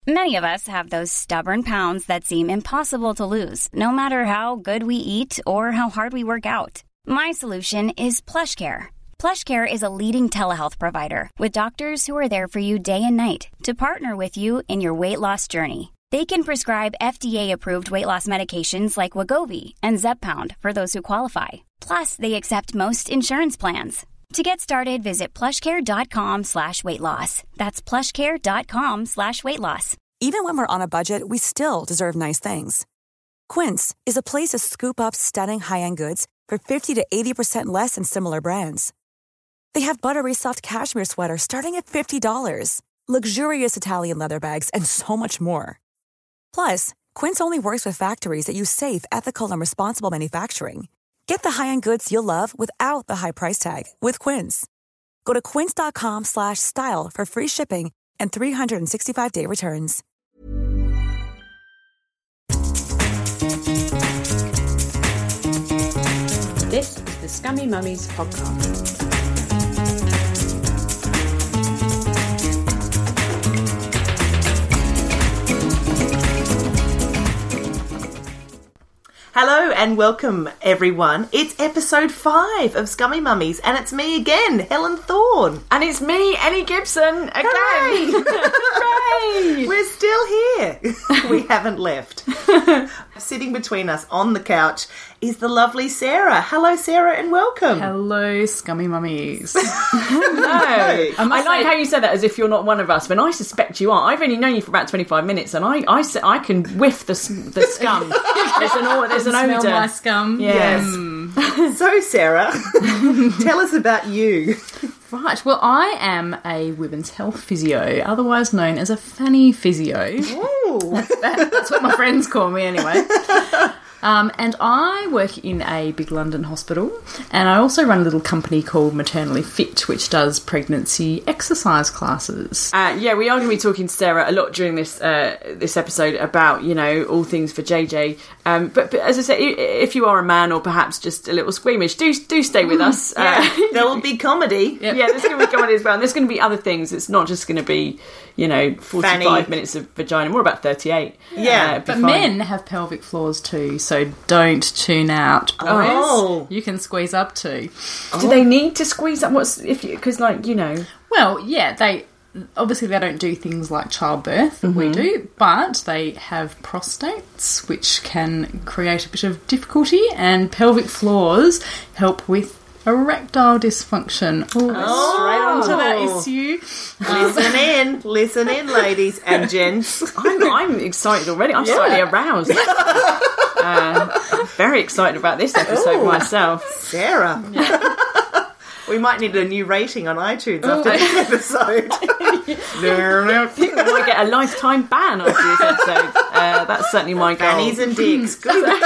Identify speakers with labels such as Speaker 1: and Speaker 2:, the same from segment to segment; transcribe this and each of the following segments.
Speaker 1: Many of us have those stubborn pounds that seem impossible to lose, no matter how good we eat or how hard we work out. My solution is PlushCare. PlushCare is a leading telehealth provider with doctors who are there for you day and night to partner with you in your weight loss journey. They can prescribe FDA-approved weight loss medications like Wegovy and Zepbound for those who qualify. Plus, they accept most insurance plans. To get started, visit plushcare.com/weightloss. That's plushcare.com/weightloss.
Speaker 2: Even when we're on a budget, we still deserve nice things. Quince is a place to scoop up stunning high-end goods for 50 to 80% less than similar brands. They have buttery soft cashmere sweaters starting at $50, luxurious Italian leather bags, and so much more. Plus, Quince only works with factories that use safe, ethical, and responsible manufacturing. Get the high-end goods you'll love without the high price tag with Quince. Go to quince.com/style for free shipping and 365-day returns.
Speaker 3: This is the Scummy Mummies podcast.
Speaker 4: Hello and welcome, everyone. It's episode 5 of Scummy Mummies, and it's me again, Helen Thorne.
Speaker 3: And it's me, Ellie Gibson, again.
Speaker 4: Hooray! We're still here. We haven't left. Sitting between us on the couch is the lovely Sarah. Hello, Sarah, and welcome.
Speaker 5: Hello, Scummy Mummies.
Speaker 3: No. I like how you said that as if you're not one of us, when I suspect you are. I've only known you for about 25 minutes, and I can whiff the scum. There's an
Speaker 5: smell
Speaker 3: odour.
Speaker 5: my scum.
Speaker 3: Yes.
Speaker 4: So, Sarah, tell us about you.
Speaker 5: Right, well, I am a women's health physio, otherwise known as a fanny physio.
Speaker 4: Ooh.
Speaker 5: That's what my friends call me anyway. And I work in a big London hospital, and I also run a little company called Maternally Fit, which does pregnancy exercise classes.
Speaker 3: We are going to be talking to Sarah a lot during this episode about, all things for JJ. But as I say, if you are a man or perhaps just a little squeamish, do stay with us.
Speaker 4: There will be comedy.
Speaker 3: Yep. Yeah, there's going to be comedy as well. And there's going to be other things. It's not just going to be, 45
Speaker 4: Fanny.
Speaker 3: minutes of vagina. More about 38.
Speaker 4: Yeah,
Speaker 5: but men have pelvic floors too, so don't tune out, boys.
Speaker 4: Oh.
Speaker 5: You can squeeze up too.
Speaker 3: Do they need to squeeze up? Well,
Speaker 5: yeah, they don't do things like childbirth that we do, but they have prostates, which can create a bit of difficulty, and pelvic floors help with erectile dysfunction. Straight onto that issue.
Speaker 4: Listen in, ladies and gents.
Speaker 3: I'm excited already. I'm slightly aroused. Very excited about this episode myself.
Speaker 4: Sarah. We might need a new rating on iTunes after this episode.
Speaker 3: I think we might get a lifetime ban after this episode. That's certainly my goal.
Speaker 4: Fannies and dicks.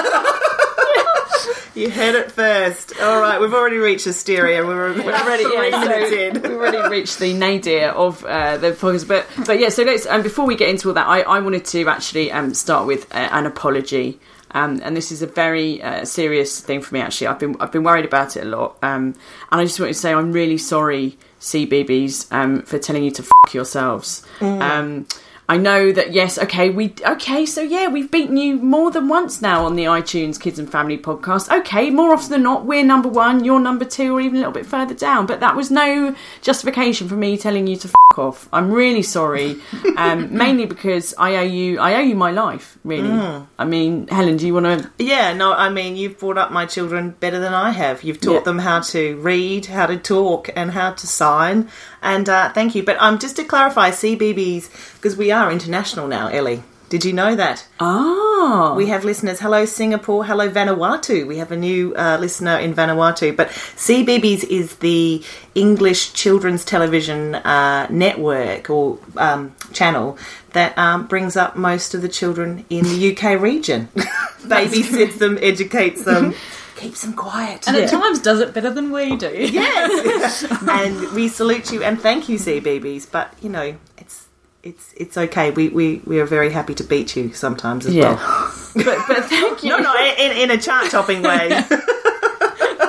Speaker 4: You heard it first. All right, we've already reached hysteria. We're already 3 minutes in.
Speaker 3: We've already reached the nadir of the podcast. But yeah, so let's. Before we get into all that, I wanted to actually start with an apology. And this is a very serious thing for me. Actually, I've been worried about it a lot. And I just wanted to say I'm really sorry, CBBS, for telling you to f*** yourselves. I know that, yes, we've beaten you more than once now on the iTunes Kids and Family podcast. Okay, more often than not, we're number 1, you're number 2, or even a little bit further down. But that was no justification for me telling you to f*** off. I'm really sorry, mainly because I owe you my life, really. I mean, Helen, do you want to...
Speaker 4: Yeah, no, I mean, you've brought up my children better than I have. You've taught them how to read, how to talk, and how to sign. And thank you. But just to clarify, CBBS, because we are international now, Ellie. Did you know that?
Speaker 3: Oh.
Speaker 4: We have listeners. Hello, Singapore. Hello, Vanuatu. We have a new listener in Vanuatu. But CBBS is the English Children's Television network or channel that brings up most of the children in the UK region. Babysits them, educates them. Keeps them quiet.
Speaker 5: And at times does it better than we do.
Speaker 4: Yes. And we salute you and thank you, CBBS. But, it's okay. We are very happy to beat you sometimes as well.
Speaker 3: But thank you.
Speaker 4: No, in a chart-topping way.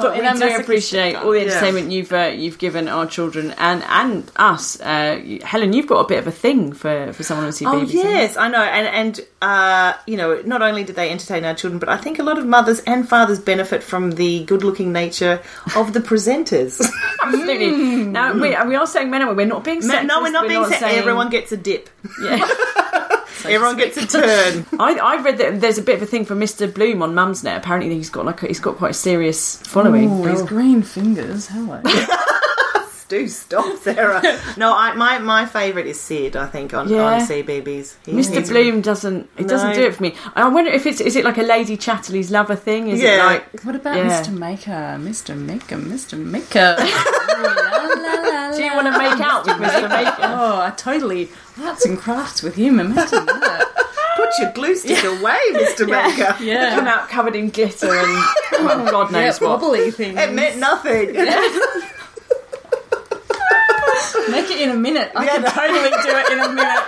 Speaker 3: But we
Speaker 5: in a
Speaker 3: do
Speaker 5: masochistic
Speaker 3: appreciate all the entertainment you've given our children and us. Helen, you've got a bit of a thing for someone on CBeebies.
Speaker 4: Oh yes, I know, and you know, not only do they entertain our children, but I think a lot of mothers and fathers benefit from the good-looking nature of the presenters.
Speaker 3: Absolutely. Now we are saying men and women. We're not being sexist.
Speaker 4: No, we're not being sexist.
Speaker 3: saying...
Speaker 4: Everyone gets a dip.
Speaker 3: Yeah.
Speaker 4: Everyone gets a turn.
Speaker 3: I've read that there's a bit of a thing for Mr. Bloom on Mumsnet. Apparently, he's got quite a serious following.
Speaker 5: Ooh, his green fingers. Hello.
Speaker 4: Do stop, Sarah. No, my favourite is Sid. I think on CBeebies.
Speaker 3: Mr. Bloom doesn't do it for me. I wonder if is it like a Lady Chatterley's lover thing? Is it like
Speaker 5: what about Mr. Maker? Mr. Maker.
Speaker 3: Do you want to make out with Mr. Maker?
Speaker 5: Oh, I totally arts and crafts with him. Imagine that.
Speaker 4: Put your glue stick away, Mr. Maker.
Speaker 5: Yeah.
Speaker 3: Come out covered in glitter and God knows what.
Speaker 5: Wobbly things.
Speaker 4: It meant nothing.
Speaker 5: Make it in a minute. I can totally do it in a minute.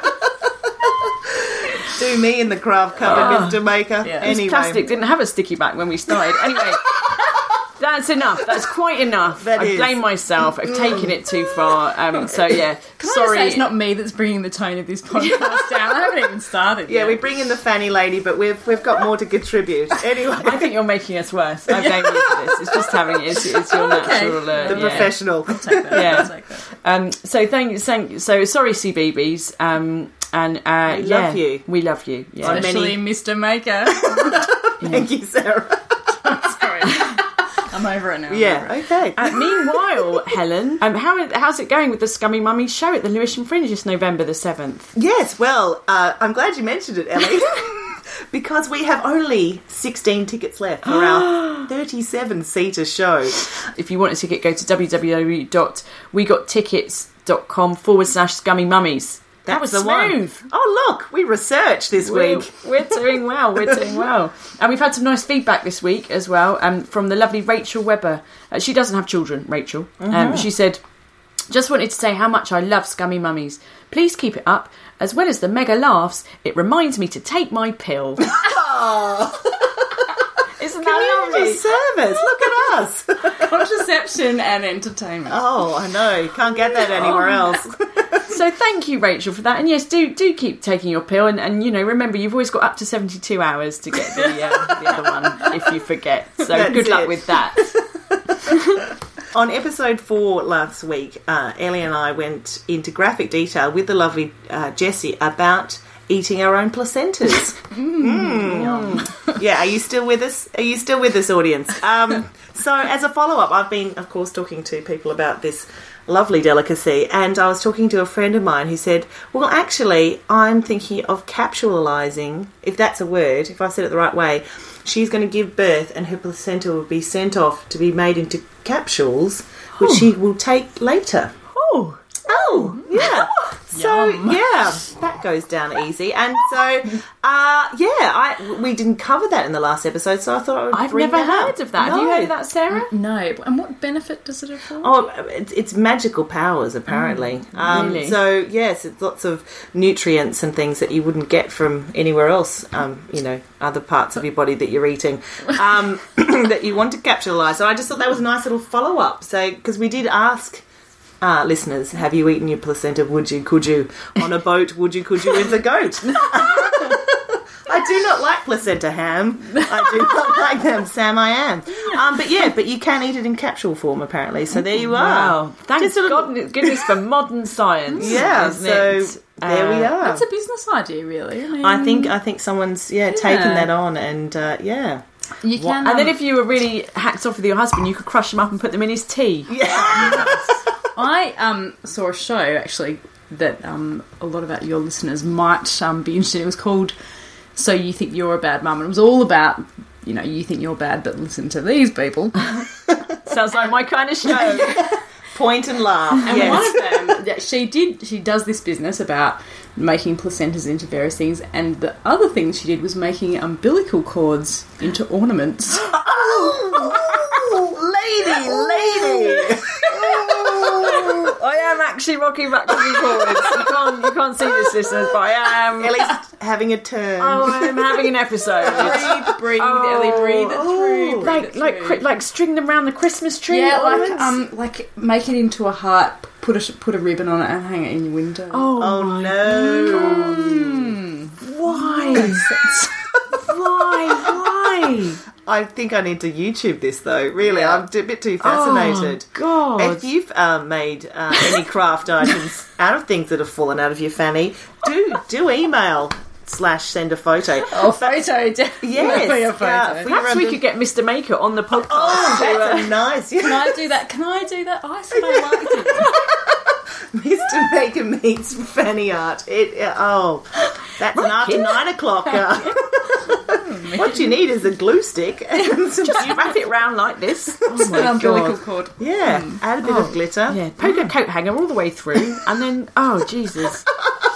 Speaker 4: Do me in the craft cupboard, Mr. Maker.
Speaker 5: Yeah.
Speaker 4: Anyway.
Speaker 3: Plastic didn't have a sticky back when we started. Anyway, that's enough. That's quite enough. I blame myself. I've taken it too far. So yeah,
Speaker 5: Can
Speaker 3: sorry.
Speaker 5: I say it's not me that's bringing the tone of this podcast down. I haven't even started yet.
Speaker 4: Yeah, we bring in the fanny lady, but we've got more to contribute. Anyway,
Speaker 3: I think you're making us worse. I blame you for this. It's just having it's your natural.
Speaker 4: the professional.
Speaker 5: I'll take that.
Speaker 3: Yeah.
Speaker 5: I'll take that.
Speaker 3: So so sorry, CBeebies. And
Speaker 4: we love you.
Speaker 3: We love you. Yeah.
Speaker 5: Especially Mr. Maker.
Speaker 4: Thank you, Sarah.
Speaker 5: Sorry. I'm over it now.
Speaker 4: Yeah, okay.
Speaker 3: Meanwhile, Helen, how's it going with the Scummy Mummies show at the Lewisham Fringe this November the 7th?
Speaker 4: Yes, well, I'm glad you mentioned it, Ellie. Because we have only 16 tickets left for our 37-seater show.
Speaker 3: If you want a ticket, go to www.wegottickets.com/Scummy Mummies. That was
Speaker 4: the
Speaker 3: smooth.
Speaker 4: One. Oh, look, we researched this week.
Speaker 3: We're doing well. We're doing well. And we've had some nice feedback this week as well from the lovely Rachel Webber. She doesn't have children, Rachel. She said, just wanted to say how much I love Scummy Mummies. Please keep it up. As well as the mega laughs, it reminds me to take my pill. Isn't that lovely?
Speaker 4: Service. Look at us.
Speaker 5: Contraception and entertainment.
Speaker 4: Oh, I know. You can't get that anywhere else.
Speaker 3: So thank you, Rachel, for that. And yes, do keep taking your pill. And you know, remember, you've always got up to 72 hours to get the other one if you forget. So good luck with that.
Speaker 4: On episode 4 last week, Ellie and I went into graphic detail with the lovely Jessie about eating our own placentas. Yeah, are you still with us? Are you still with us, audience? So as a follow-up, I've been, of course, talking to people about this lovely delicacy, and I was talking to a friend of mine who said, well, actually, I'm thinking of capsulizing, if that's a word, if I said it the right way. She's going to give birth and her placenta will be sent off to be made into capsules, which she will take later. Oh, yeah. So, yeah, that goes down easy. And so, we didn't cover that in the last episode, so I thought I would bring that up.
Speaker 3: I've never heard of that.
Speaker 4: No.
Speaker 3: Have you heard of that, Sarah?
Speaker 5: No. And what benefit does it have for?
Speaker 4: Oh, it's magical powers, apparently.
Speaker 3: Really?
Speaker 4: So, yes, it's lots of nutrients and things that you wouldn't get from anywhere else, other parts of your body that you're eating, that you want to capsulise. So I just thought that was a nice little follow-up. So, because we did ask... listeners, have you eaten your placenta? Would you? Could you? On a boat? Would you? Could you? With a goat? I do not like placenta ham. I do not like them, Sam. I am. But you can eat it in capsule form apparently. So there you are.
Speaker 3: Wow! Thanks goodness for modern science.
Speaker 4: Yeah.
Speaker 3: Isn't
Speaker 4: So
Speaker 3: it?
Speaker 4: there we are.
Speaker 5: That's a business idea, really.
Speaker 4: I think someone's taken that on and
Speaker 5: You can,
Speaker 3: and then if you were really hacked off with your husband, you could crush them up and put them in his tea.
Speaker 4: Yeah.
Speaker 5: I saw a show actually that a lot of your listeners might be interested in. It was called So You Think You're a Bad Mum, and it was all about you think you're bad, but listen to these people.
Speaker 3: Sounds like my kind of show.
Speaker 4: Point and laugh.
Speaker 5: And
Speaker 4: yes.
Speaker 5: one of them, she does this business about making placentas into various things, and the other thing she did was making umbilical cords into ornaments.
Speaker 4: Oh, lady. Oh, I
Speaker 3: am actually rocking backwards and forwards. You can't see this, listeners, but I am.
Speaker 4: Ellie's having a turn.
Speaker 3: Oh, I'm having an episode.
Speaker 5: Breathe, Ellie, breathe it through.
Speaker 3: Like string them around the Christmas tree.
Speaker 5: Yeah,
Speaker 3: ornaments.
Speaker 5: like make it into a heart. Put a ribbon on it and hang it in your window.
Speaker 4: Oh no!
Speaker 3: Why? Why?
Speaker 4: I think I need to YouTube this though. Really, I'm a bit too fascinated.
Speaker 3: Oh, God.
Speaker 4: If you've made any craft items out of things that have fallen out of your fanny, do email /send a photo.
Speaker 5: Oh, photo, definitely
Speaker 4: Yes,
Speaker 5: a photo.
Speaker 3: Perhaps we could get Mr. Maker on the podcast.
Speaker 4: Oh, that's nice.
Speaker 5: Can I do that? I said I liked it.
Speaker 4: Mr. Maker meets fanny art. That's an after 9 o'clock. What you need is a glue stick and some
Speaker 3: You wrap it round like this. Oh my
Speaker 5: An umbilical
Speaker 3: God.
Speaker 5: cord.
Speaker 4: Yeah, add a bit of glitter.
Speaker 3: Yeah, poke a coat hanger all the way through, and then Jesus.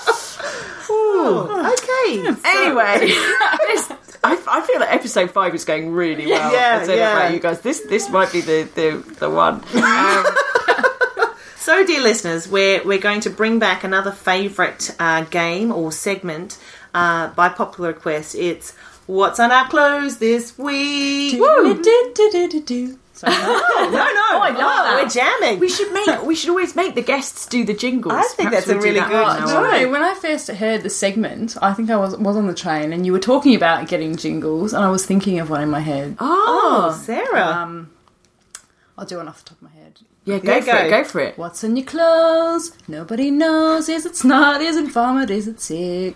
Speaker 4: Okay.
Speaker 3: Anyway, I feel that episode 5 is going really well.
Speaker 4: Yeah,
Speaker 3: I don't know
Speaker 4: yeah.
Speaker 3: about you guys. This might be the one.
Speaker 4: So, dear listeners, we're going to bring back another favourite game or segment by popular request. It's What's on Our Clothes This Week?
Speaker 5: Sorry,
Speaker 4: No,
Speaker 3: I love that.
Speaker 4: We're jamming.
Speaker 3: We should always make the guests do the jingles.
Speaker 4: I think
Speaker 3: Perhaps
Speaker 4: that's a
Speaker 3: we'll do
Speaker 4: really
Speaker 3: that
Speaker 4: good
Speaker 3: right now.
Speaker 5: No, when I first heard the segment, I think I was on the train and you were talking about getting jingles and I was thinking of one in my head.
Speaker 4: Oh, Sarah.
Speaker 5: I'll do one off the top of my head.
Speaker 3: Yeah, go for it.
Speaker 5: What's in your clothes? Nobody knows. Is it snot? Is it vomit? Is it sick?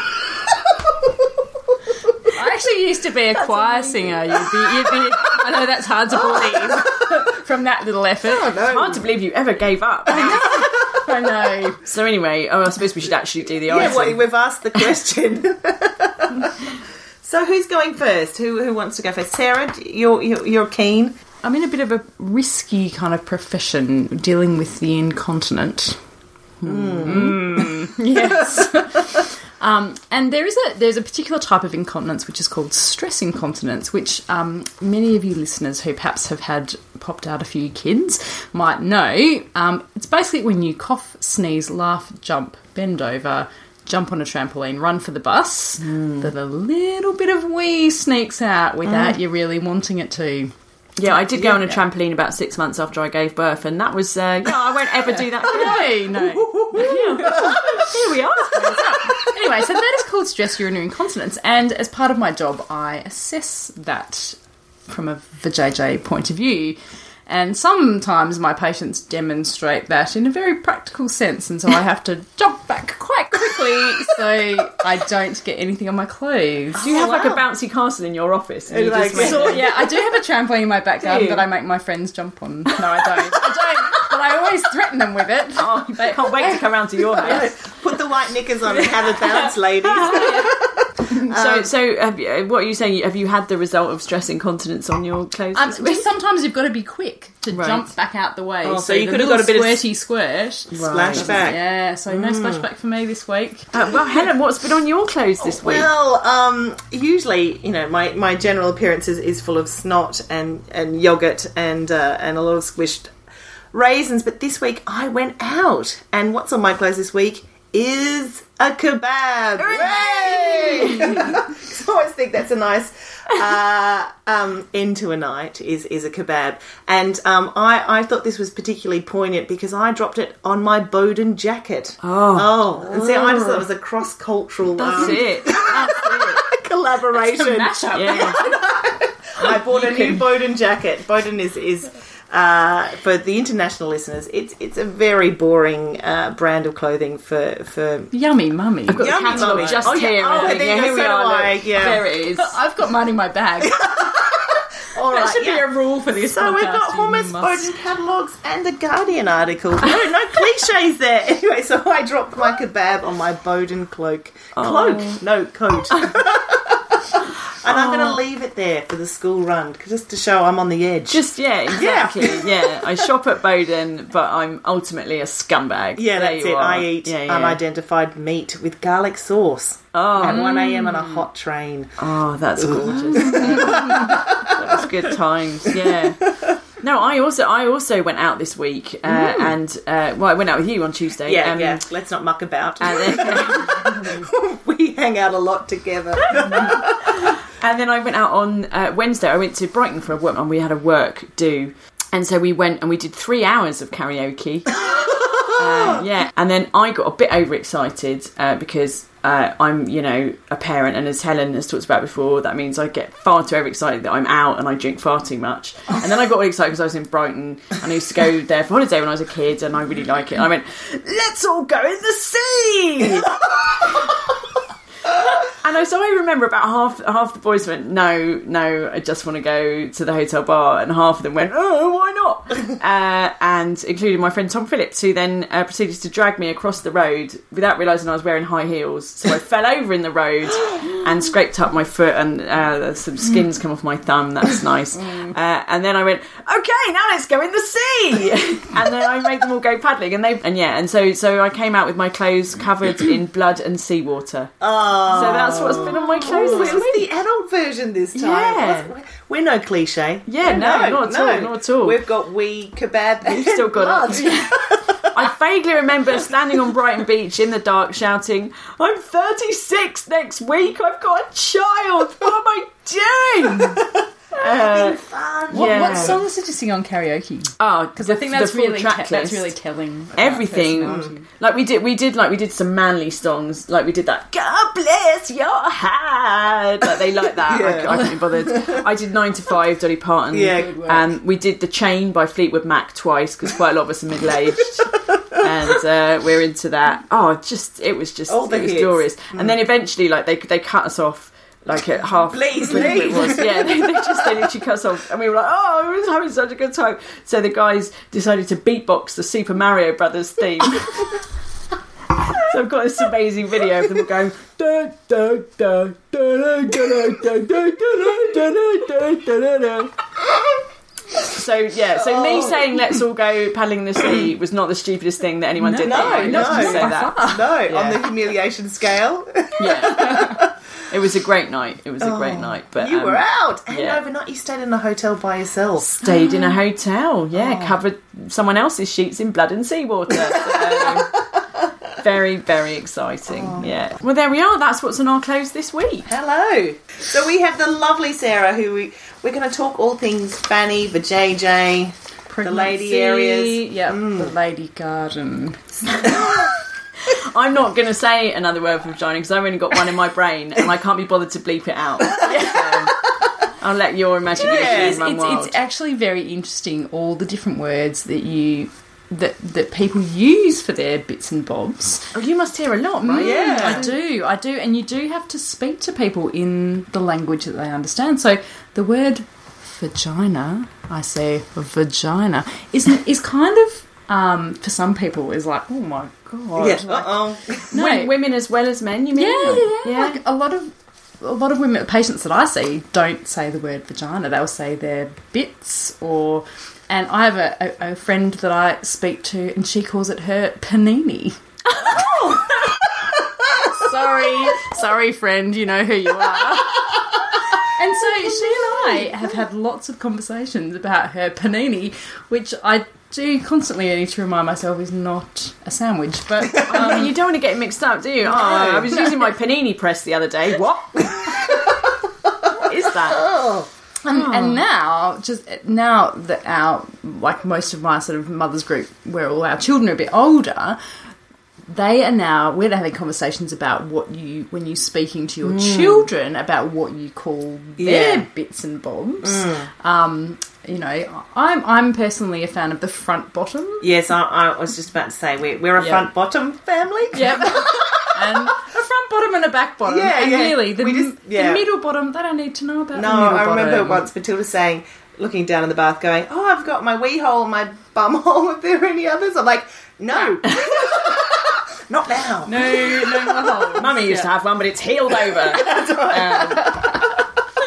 Speaker 5: I actually used to be a choir singer. You'd be. I know that's hard to believe from that little effort.
Speaker 4: Oh, no.
Speaker 3: It's hard to believe you ever gave up.
Speaker 5: I know.
Speaker 3: So anyway, I suppose we should actually do the
Speaker 4: Yeah,
Speaker 3: item.
Speaker 4: well, we've asked the question. So who's going first? Who wants to go first? Sarah, you're keen.
Speaker 5: I'm in a bit of a risky kind of profession, dealing with the incontinent. Yes. And there's a particular type of incontinence which is called stress incontinence, which many of you listeners who perhaps have had popped out a few kids might know. It's basically when you cough, sneeze, laugh, jump, bend over, jump on a trampoline, run for the bus, that a little bit of wee sneaks out without you really wanting it to.
Speaker 3: Yeah, I did go on a trampoline about 6 months after I gave birth, and that was, I won't ever do that again.
Speaker 5: No.
Speaker 3: Here we are.
Speaker 5: Anyway, so that is called stress urinary incontinence, and as part of my job, I assess that from a vajayjay point of view. And sometimes my patients demonstrate that in a very practical sense, and so I have to jump back quite quickly so I don't get anything on my clothes.
Speaker 3: Do you have like a bouncy castle in your office? And you
Speaker 4: Like-
Speaker 3: just make
Speaker 5: So, yeah, I do have a trampoline in my back garden
Speaker 3: you?
Speaker 5: that I make my friends jump on. No, I don't. But I always threaten them with it.
Speaker 3: Oh, they can't wait to come round to your house.
Speaker 4: Put the white knickers on and have a bounce, ladies.
Speaker 3: So what are you saying? Have you had the result of stress incontinence on your clothes? this week?
Speaker 5: Just sometimes you've got to be quick to
Speaker 3: Right.
Speaker 5: jump back out the way.
Speaker 4: Oh, so you
Speaker 5: the
Speaker 4: could have
Speaker 5: little
Speaker 4: got a bit of
Speaker 5: squirty squirt.
Speaker 4: Splashback.
Speaker 5: Yeah, so no splashback for me this week.
Speaker 3: Well, Helen, what's been on your clothes this week?
Speaker 4: Well, usually, my general appearance is full of snot and yogurt and a lot of squished raisins. But this week I went out, and what's on my clothes this week is a kebab. Hooray! So I always think that's a nice end to a night is a kebab. And I thought this was particularly poignant because I dropped it on my Bowden jacket. And see, I just thought it was a cross-cultural
Speaker 3: That's it.
Speaker 4: collaboration.
Speaker 5: Mashup.
Speaker 3: Yeah.
Speaker 4: I bought a new Bowden jacket. Bowden is for the international listeners, it's a very boring brand of clothing for
Speaker 5: Yummy mummy.
Speaker 3: I've got the
Speaker 4: Yummy
Speaker 3: catalogue
Speaker 4: mummy.
Speaker 3: just
Speaker 4: Oh, yeah.
Speaker 3: here.
Speaker 4: Oh,
Speaker 3: and
Speaker 4: there you
Speaker 3: here
Speaker 4: go.
Speaker 3: we
Speaker 4: So do
Speaker 3: are.
Speaker 4: I.
Speaker 3: Look.
Speaker 4: Yeah.
Speaker 3: There it is.
Speaker 5: I've got mine in my bag.
Speaker 4: All
Speaker 5: That
Speaker 4: right,
Speaker 5: should be a rule for this
Speaker 4: So
Speaker 5: podcast.
Speaker 4: we've got
Speaker 5: You
Speaker 4: hummus,
Speaker 5: must-
Speaker 4: Bowden catalogues, and a Guardian article. No cliches there. Anyway, so I dropped my kebab on my Bowden cloak. Coat. And I'm going to leave it there for the school run, just to show I'm on the edge.
Speaker 3: Exactly. Yeah. I shop at Bowden, but I'm ultimately a scumbag.
Speaker 4: Yeah,
Speaker 3: There
Speaker 4: that's
Speaker 3: you
Speaker 4: it.
Speaker 3: are.
Speaker 4: I eat
Speaker 3: Yeah.
Speaker 4: unidentified meat with garlic sauce at 1 a.m. on a hot train.
Speaker 3: Oh, that's gorgeous. That was good times. Yeah. No, I also went out this week, and I went out with you on Tuesday.
Speaker 4: Yeah. Let's not muck about.
Speaker 3: And then,
Speaker 4: we hang out a lot together.
Speaker 3: and then I went out on Wednesday. I went to Brighton for a work, and we had a work do, and so we went and we did 3 hours of karaoke. And then I got a bit overexcited because I'm, a parent, and as Helen has talked about before, that means I get far too overexcited that I'm out and I drink far too much. And then I got all excited because I was in Brighton and I used to go there for holiday when I was a kid, and I really like it. And I went, let's all go in the sea! And so I remember about half the boys went, no, I just want to go to the hotel bar, and half of them went, oh, why not? And including my friend Tom Phillips, who then proceeded to drag me across the road without realising I was wearing high heels. So I fell over in the road and scraped up my foot, and some skins come off my thumb. That's nice. And then I went, okay, now let's go in the sea. And then I made them all go paddling, and so I came out with my clothes covered in blood and seawater.
Speaker 4: Oh.
Speaker 3: So that's what's been on my clothes this
Speaker 4: it was
Speaker 3: week.
Speaker 4: the adult version this time.
Speaker 3: Yeah.
Speaker 4: We're no cliche.
Speaker 3: Yeah, no, not at all.
Speaker 4: We've got wee kebab and
Speaker 3: still got
Speaker 4: blood.
Speaker 3: I vaguely remember standing on Brighton Beach in the dark shouting, I'm 36 next week, I've got a child, what am I doing?
Speaker 4: Fun.
Speaker 5: What songs did you sing on karaoke?
Speaker 3: Oh,
Speaker 5: Because I think that's
Speaker 3: the full
Speaker 5: really
Speaker 3: track
Speaker 5: that's
Speaker 3: list.
Speaker 5: really telling. about
Speaker 3: Everything.
Speaker 5: personality.
Speaker 3: Like we did some manly songs. Like we did that God bless your heart. Like they like that.
Speaker 4: Yeah.
Speaker 3: I couldn't be bothered. I did 9 to 5, Dolly Parton.
Speaker 4: Yeah, good
Speaker 5: work.
Speaker 3: We did The Chain by Fleetwood Mac twice because quite a lot of us are middle aged. And we're into that. It was
Speaker 4: hits.
Speaker 3: glorious. And then eventually, like they cut us off. Like at half,
Speaker 4: Please
Speaker 3: I think it
Speaker 4: leave.
Speaker 3: was. Yeah, they literally cut us off, and we were like, "Oh, I was having such a good time." So the guys decided to beatbox the Super Mario Brothers theme. So I've got this amazing video of them all going. Da, da, da, da, da, da, da, da, da, da, da. So me saying "Let's all go paddling in the sea" was not the stupidest thing that anyone did. That night.
Speaker 4: No,
Speaker 3: Let's just say that.
Speaker 4: No,
Speaker 3: Yeah.
Speaker 4: on the humiliation scale.
Speaker 3: Yeah. It was a great night. But
Speaker 4: You were out. And
Speaker 3: yeah.
Speaker 4: overnight you stayed in a hotel by yourself.
Speaker 3: Stayed in a hotel, covered someone else's sheets in blood and seawater. So, very, very exciting. Yeah. Well, there we are. That's what's on our clothes this week.
Speaker 4: Hello. So we have the lovely Sarah, who we're going to talk all things fanny, vajayjay, the lady areas.
Speaker 5: Yeah, the lady garden.
Speaker 3: I'm not going to say another word for vagina because I've only got one in my brain and I can't be bothered to bleep it out. So I'll let your imagination run wild.
Speaker 5: It's actually very interesting, all the different words that people use for their bits and bobs.
Speaker 3: Oh, you must hear a lot, right?
Speaker 4: Yeah.
Speaker 5: I do, and you do have to speak to people in the language that they understand. So the word vagina, I say vagina, is kind of for some people is like, oh my god,
Speaker 4: Yeah.
Speaker 3: Women as well as men, you mean?
Speaker 5: yeah. Like a lot of women patients that I see don't say the word vagina. They'll say their bits and I have a friend that I speak to and she calls it her panini. Sorry friend, you know who you are. And so she and I have had lots of conversations about her panini, which I do constantly need to remind myself is not a sandwich. But
Speaker 3: you don't want to get it mixed up, do you? No. I was using my panini press the other day. What? What is that?
Speaker 5: And now that most of my sort of mother's group, where all our children are a bit older, we're having conversations about when you're speaking to your children about what you call their bits and bobs. I'm personally a fan of the front bottom.
Speaker 4: Yes, I was just about to say we're a front bottom family.
Speaker 5: Yep. And a front bottom and a back bottom.
Speaker 4: Yeah,
Speaker 5: and really, the
Speaker 4: the
Speaker 5: middle bottom, they don't need to know about
Speaker 4: No,
Speaker 5: the middle
Speaker 4: I
Speaker 5: bottom.
Speaker 4: remember once Matilda saying, looking down in the bath, going, "Oh, I've got my wee hole, my bum hole. Are there any others?" I'm like, "No, not now."
Speaker 5: No hole.
Speaker 3: Mummy used to have one, but it's healed over.
Speaker 4: That's right.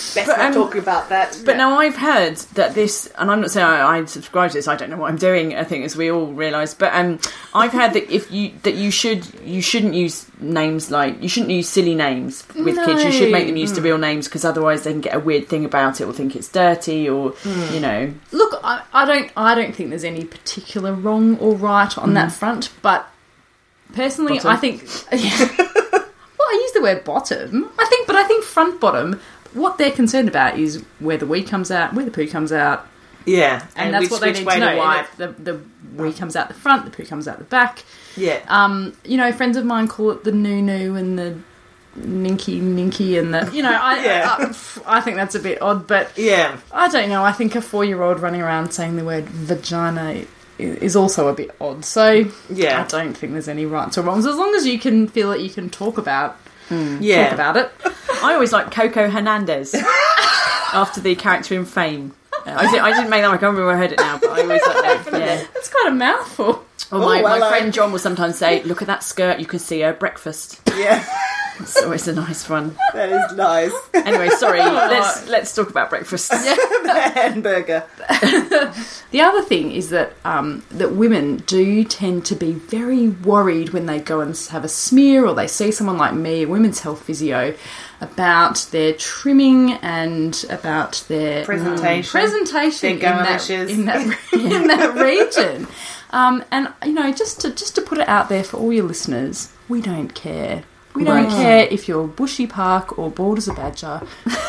Speaker 4: Best not talking about that.
Speaker 3: But now I've heard that this, and I'm not saying I subscribe to this. I don't know what I'm doing. I think, as we all realise, but I've heard that you shouldn't use names like, you shouldn't use silly names with kids. You should make them use the real names, because otherwise they can get a weird thing about it, or think it's dirty, or you know.
Speaker 5: Look, I don't think there's any particular wrong or right on that front, but personally,
Speaker 3: Bottom.
Speaker 5: I think. Well, I use the word bottom. I think front bottom. What they're concerned about is where the wee comes out, where the poo comes out.
Speaker 4: Yeah,
Speaker 5: and that's what they need to know. The wee comes out the front, the poo comes out the back.
Speaker 4: Yeah.
Speaker 5: You know, friends of mine call it the noo-noo and the ninky and the, you know, I think that's a bit odd, but
Speaker 4: yeah,
Speaker 5: I don't know. I think a 4-year-old running around saying the word vagina is also a bit odd. So
Speaker 4: yeah,
Speaker 5: I don't think there's any rights or wrongs, as long as you can feel that you can talk about
Speaker 4: talk
Speaker 5: about it.
Speaker 3: I always like Coco Hernandez after the character in Fame. I didn't make that. I can't remember where I heard it now, but I always like that. Yeah,
Speaker 5: It's quite a mouthful.
Speaker 3: Or my friend John will sometimes say, "Look at that skirt, you can see her breakfast."
Speaker 4: Yeah.
Speaker 3: It's always a nice one.
Speaker 4: That is nice.
Speaker 3: Anyway, sorry. Let's talk about breakfast.
Speaker 4: The hamburger.
Speaker 5: The other thing is that that women do tend to be very worried when they go and have a smear, or they see someone like me, a women's health physio, about their trimming and about their
Speaker 4: presentation
Speaker 5: in that region. And you know, just to put it out there for all your listeners, we don't care. We don't care if you're bushy park or bald as a badger.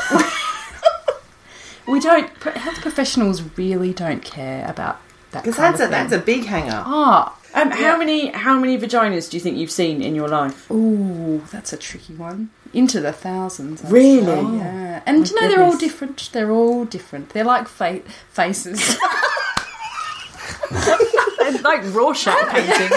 Speaker 5: We don't. Health professionals really don't care about that.
Speaker 4: Because that's a big hang-up.
Speaker 3: How many vaginas do you think you've seen in your life?
Speaker 5: Ooh, that's a tricky one. Into the thousands.
Speaker 3: Really?
Speaker 5: Yeah. And you know, they're all different. They're all different. They're like faces.
Speaker 3: They're like Rorschach paintings.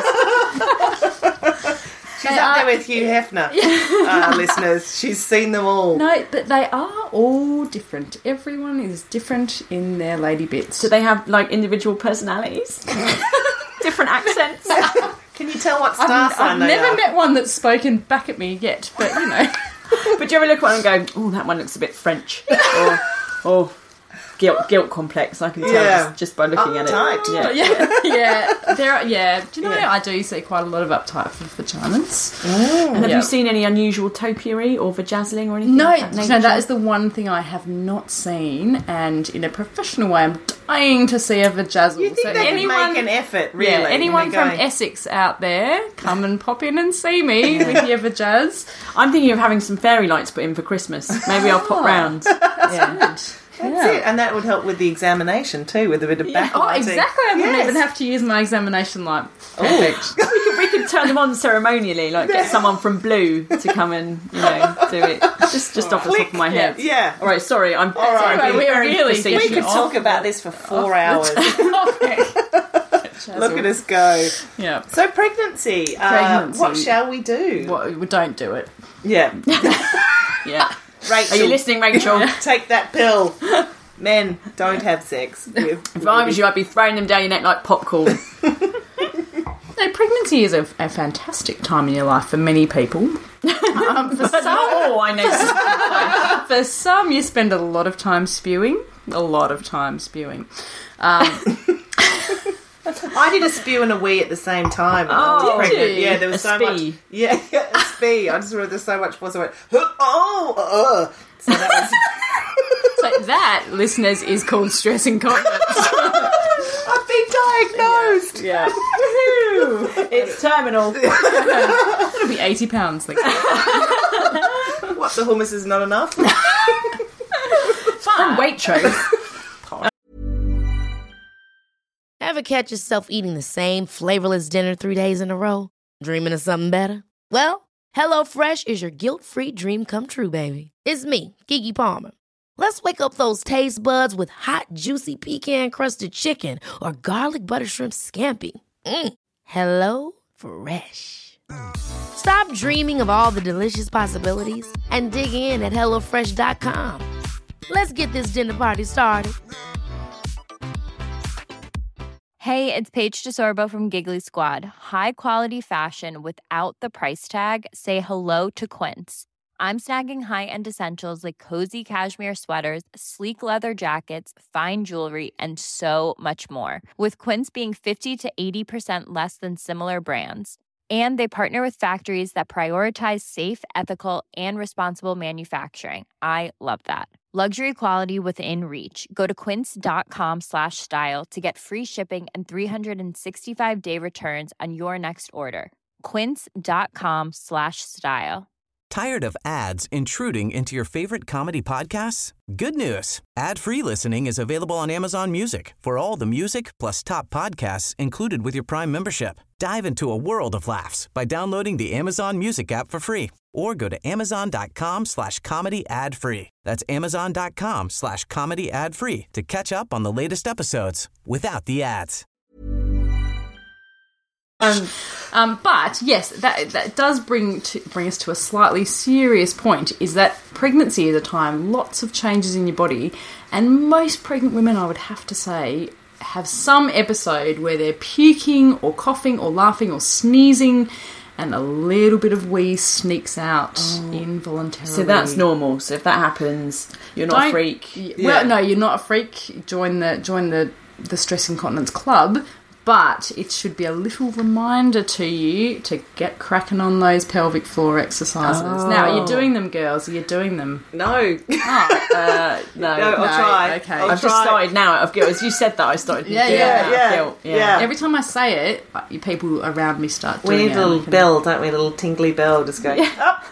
Speaker 4: She's up there with Hugh Hefner, listeners. She's seen them all.
Speaker 5: No, but they are all different. Everyone is different in their lady bits.
Speaker 3: Do they have like individual personalities? Different accents?
Speaker 4: Can you tell what star sign they are?
Speaker 5: I've never met one that's spoken back at me yet, but you know.
Speaker 3: But do you ever look at one and go, "Oh, that one looks a bit French," or guilt complex? I can tell just by looking at it.
Speaker 4: Uptight.
Speaker 5: Yeah. Do you know, I do see quite a lot of uptight for vaginas.
Speaker 3: And have you seen any unusual topiary or vajazzling or anything?
Speaker 5: No,
Speaker 3: like that nature?
Speaker 5: that is the one thing I have not seen, and in a professional way, I'm dying to see a vajazzle.
Speaker 4: You think they could make an effort, really?
Speaker 5: Yeah, anyone from Essex out there, come and pop in and see me with your vajazz.
Speaker 3: I'm thinking of having some fairy lights put in for Christmas. Maybe I'll pop round.
Speaker 4: That's it, and that would help with the examination too, with a bit of backlighting.
Speaker 5: Oh, exactly. I wouldn't even have to use my examination light. Perfect.
Speaker 3: We could turn them on ceremonially, like get someone from Blue to come and do it. Just off the top of my head.
Speaker 4: Yeah.
Speaker 3: All right. Sorry, I'm sorry.
Speaker 5: Right, we're really
Speaker 4: we could talk about this for 4 hours. Look at us go.
Speaker 5: Yeah.
Speaker 4: So pregnancy. What shall we do?
Speaker 5: We don't do it.
Speaker 4: Yeah.
Speaker 3: Yeah.
Speaker 4: Rachel,
Speaker 3: are you listening, Rachel?
Speaker 4: Take that pill. Men, don't have sex.
Speaker 3: If I was you, I'd be throwing them down your neck like popcorn.
Speaker 5: No, pregnancy is a fantastic time in your life for many people. For some, you spend a lot of time spewing.
Speaker 4: I did a spew and a wee at the same time.
Speaker 5: Oh, did you?
Speaker 4: Yeah, there was so much. Yeah, a spee. I just remember there's so much force. I went, So that was.
Speaker 5: So that, listeners, is called stress incontinence.
Speaker 4: I've been diagnosed.
Speaker 3: Yeah. It's terminal.
Speaker 5: It'll be £80.
Speaker 4: What, the hummus is not enough?
Speaker 3: From Waitrose.
Speaker 6: Ever catch yourself eating the same flavorless dinner 3 days in a row? Dreaming of something better? Well, HelloFresh is your guilt-free dream come true, baby. It's me, Keke Palmer. Let's wake up those taste buds with hot, juicy pecan-crusted chicken or garlic butter shrimp scampi. Hello Fresh. Stop dreaming of all the delicious possibilities and dig in at HelloFresh.com. Let's get this dinner party started.
Speaker 7: Hey, it's Paige DeSorbo from Giggly Squad. High quality fashion without the price tag. Say hello to Quince. I'm snagging high-end essentials like cozy cashmere sweaters, sleek leather jackets, fine jewelry, and so much more. With Quince being 50 to 80% less than similar brands. And they partner with factories that prioritize safe, ethical, and responsible manufacturing. I love that. Luxury quality within reach. Go to quince.com/style to get free shipping and 365-day returns on your next order. Quince.com/style.
Speaker 8: Tired of ads intruding into your favorite comedy podcasts? Good news. Ad-free listening is available on Amazon Music for all the music plus top podcasts included with your Prime membership. Dive into a world of laughs by downloading the Amazon Music app for free or go to amazon.com/comedy ad-free. That's amazon.com/comedy ad-free to catch up on the latest episodes without the ads.
Speaker 5: But yes, that does bring us to a slightly serious point, is that pregnancy is a time, lots of changes in your body, and most pregnant women, I would have to say, have some episode where they're puking or coughing or laughing or sneezing, and a little bit of wee sneaks out involuntarily.
Speaker 3: So that's normal. So if that happens, you're not a freak.
Speaker 5: Well, no, you're not a freak. Join the Stress Incontinence Club. But it should be a little reminder to you to get cracking on those pelvic floor exercises. Now, are you doing them, girls? Are you doing them?
Speaker 4: No.
Speaker 3: No.
Speaker 4: No, I'll try.
Speaker 5: Okay.
Speaker 3: I've just started now out of guilt. As you said that, I started doing it out of guilt.
Speaker 4: Yeah.
Speaker 5: Every time I say it, people around me start doing it.
Speaker 4: We need a little bell, don't we? A little tingly bell just going up.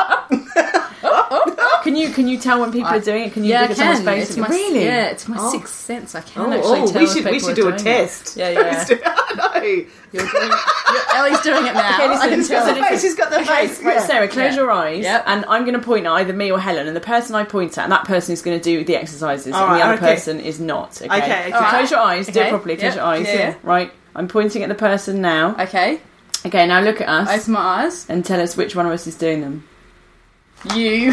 Speaker 3: Can you tell when people are doing it? Can you look at someone's face? Really?
Speaker 5: Yeah, it's my sixth sense. I can actually tell.
Speaker 4: We should do a test.
Speaker 5: Yeah.
Speaker 4: No.
Speaker 5: Ellie's doing it now.
Speaker 3: Okay, listen,
Speaker 5: I can tell.
Speaker 4: She's got the face.
Speaker 3: Right, Sarah, close your eyes,
Speaker 5: Yep.
Speaker 3: and I'm going to point at either me or Helen, and the person I point at, and that person is going to do the exercises, and the other person is not. Okay. So close your eyes. Do it properly. Close your eyes.
Speaker 5: Yeah.
Speaker 3: Right. I'm pointing at the person now.
Speaker 5: Okay.
Speaker 3: Okay. Now look at us.
Speaker 5: Open my eyes.
Speaker 3: And tell us which one of us is doing them.
Speaker 5: You.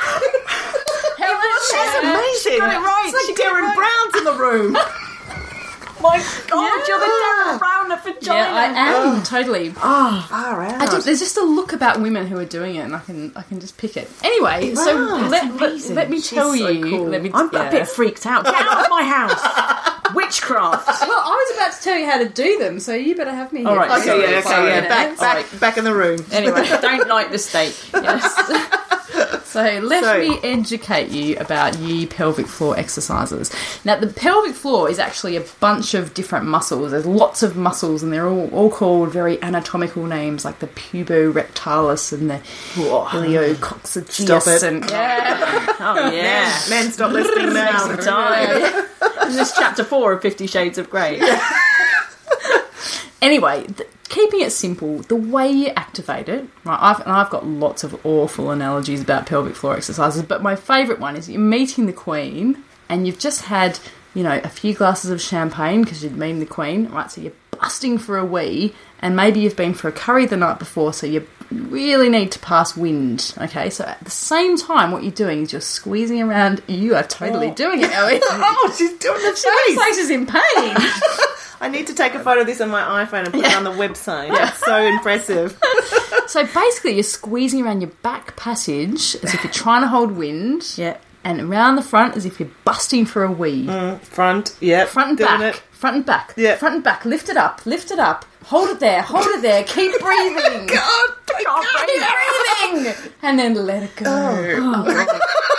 Speaker 4: That's amazing. Got it right. It's like Darren Brown's in the room.
Speaker 3: My God, you're the Darren Brown of vagina.
Speaker 5: Yeah, I am totally.
Speaker 4: Oh, far out.
Speaker 5: There's just a look about women who are doing it, and I can just pick it. Anyway, so let me tell you.
Speaker 4: Cool.
Speaker 3: I'm a bit freaked out. Get out of my house. Witchcraft.
Speaker 5: Well, I was about to tell you how to do them, so you better have me here.
Speaker 3: All right.
Speaker 4: Okay. Back in the room.
Speaker 3: Anyway, don't like the steak. Yes.
Speaker 5: So let me educate you about ye pelvic floor exercises. Now, the pelvic floor is actually a bunch of different muscles. There's lots of muscles, and they're all called very anatomical names, like the puborectalis and the iliococcygeus.
Speaker 4: Stop it.
Speaker 5: And,
Speaker 3: Oh, yeah.
Speaker 4: Men, stop listening now.
Speaker 3: This is chapter 4 of 50 Shades of Grey.
Speaker 5: Anyway, keeping it simple, the way you activate it, right? I've got lots of awful analogies about pelvic floor exercises, but my favourite one is you're meeting the Queen, and you've just had, a few glasses of champagne because you'd meeting the Queen, right? So you're busting for a wee, and maybe you've been for a curry the night before, so you really need to pass wind. Okay, so at the same time, what you're doing is you're squeezing around. You are totally doing it, Ellie.
Speaker 4: Oh, she's doing the face.
Speaker 5: Face is in pain.
Speaker 4: I need to take a photo of this on my iPhone and put it on the website. It's so impressive.
Speaker 5: So basically, you're squeezing around your back passage as if you're trying to hold wind.
Speaker 3: Yeah.
Speaker 5: And around the front as if you're busting for a wee.
Speaker 4: Front, yeah.
Speaker 5: Front and
Speaker 4: doing
Speaker 5: back.
Speaker 4: It.
Speaker 5: Front and back.
Speaker 4: Yeah.
Speaker 5: Front and back. Lift it up. Lift it up. Hold it there. Hold it there. Keep breathing.
Speaker 4: God,
Speaker 5: Keep breathing. And then let it go.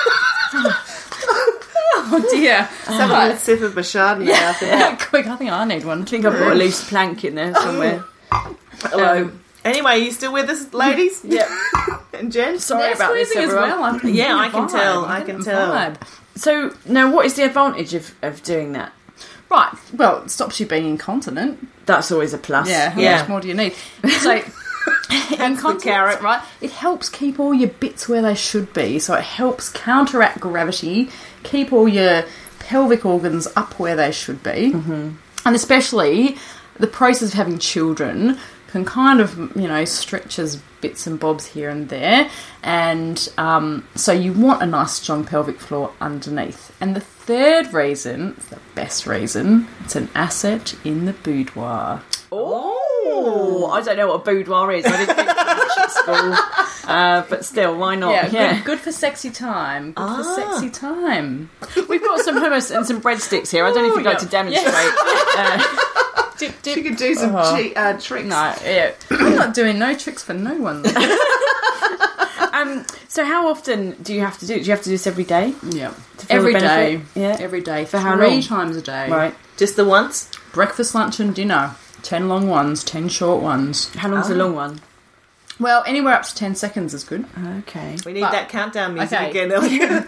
Speaker 5: Oh dear.
Speaker 4: Have a sip of a Chardonnay, I think.
Speaker 5: Quick, I think I need one.
Speaker 3: I think I've got a loose plank in there somewhere.
Speaker 4: Anyway, are you still with us, ladies?
Speaker 3: Yep.
Speaker 4: And Jen?
Speaker 3: Sorry about this,
Speaker 5: as
Speaker 3: everyone.
Speaker 5: well.
Speaker 4: I can tell. I can tell.
Speaker 3: So, now what is the advantage of doing that?
Speaker 5: Right. Well, it stops you being incontinent.
Speaker 3: That's always a plus.
Speaker 5: Yeah. How much more do you need? So, incontinence, right? It helps keep all your bits where they should be. So it helps counteract gravity, keep all your pelvic organs up where they should be. Mm-hmm. And especially the process of having children can kind of, stretch as bits and bobs here and there. And so you want a nice strong pelvic floor underneath. And the third reason, it's the best reason, it's an asset in the boudoir.
Speaker 3: Oh, I don't know what a boudoir is. I didn't think so much. at school. But still, why not?
Speaker 5: Yeah, good for sexy time. Good for sexy time.
Speaker 3: We've got some hummus and some breadsticks here. I don't know if you'd like to demonstrate.
Speaker 5: Dip, dip.
Speaker 4: She could do some tricks.
Speaker 5: No, yeah. I'm not doing no tricks for no one.
Speaker 3: So how often do you have to do it? Do you have to do this every day?
Speaker 5: Yeah.
Speaker 3: Every
Speaker 5: day.
Speaker 3: Yeah.
Speaker 5: Every day.
Speaker 3: For how long?
Speaker 5: 3 times a day.
Speaker 3: Right.
Speaker 4: Just the once?
Speaker 5: Breakfast, lunch and dinner. 10 long ones, 10 short ones.
Speaker 3: How long's a long one?
Speaker 5: Well, anywhere up to 10 seconds is good.
Speaker 3: Okay.
Speaker 4: We need that countdown music
Speaker 5: Okay.
Speaker 4: again.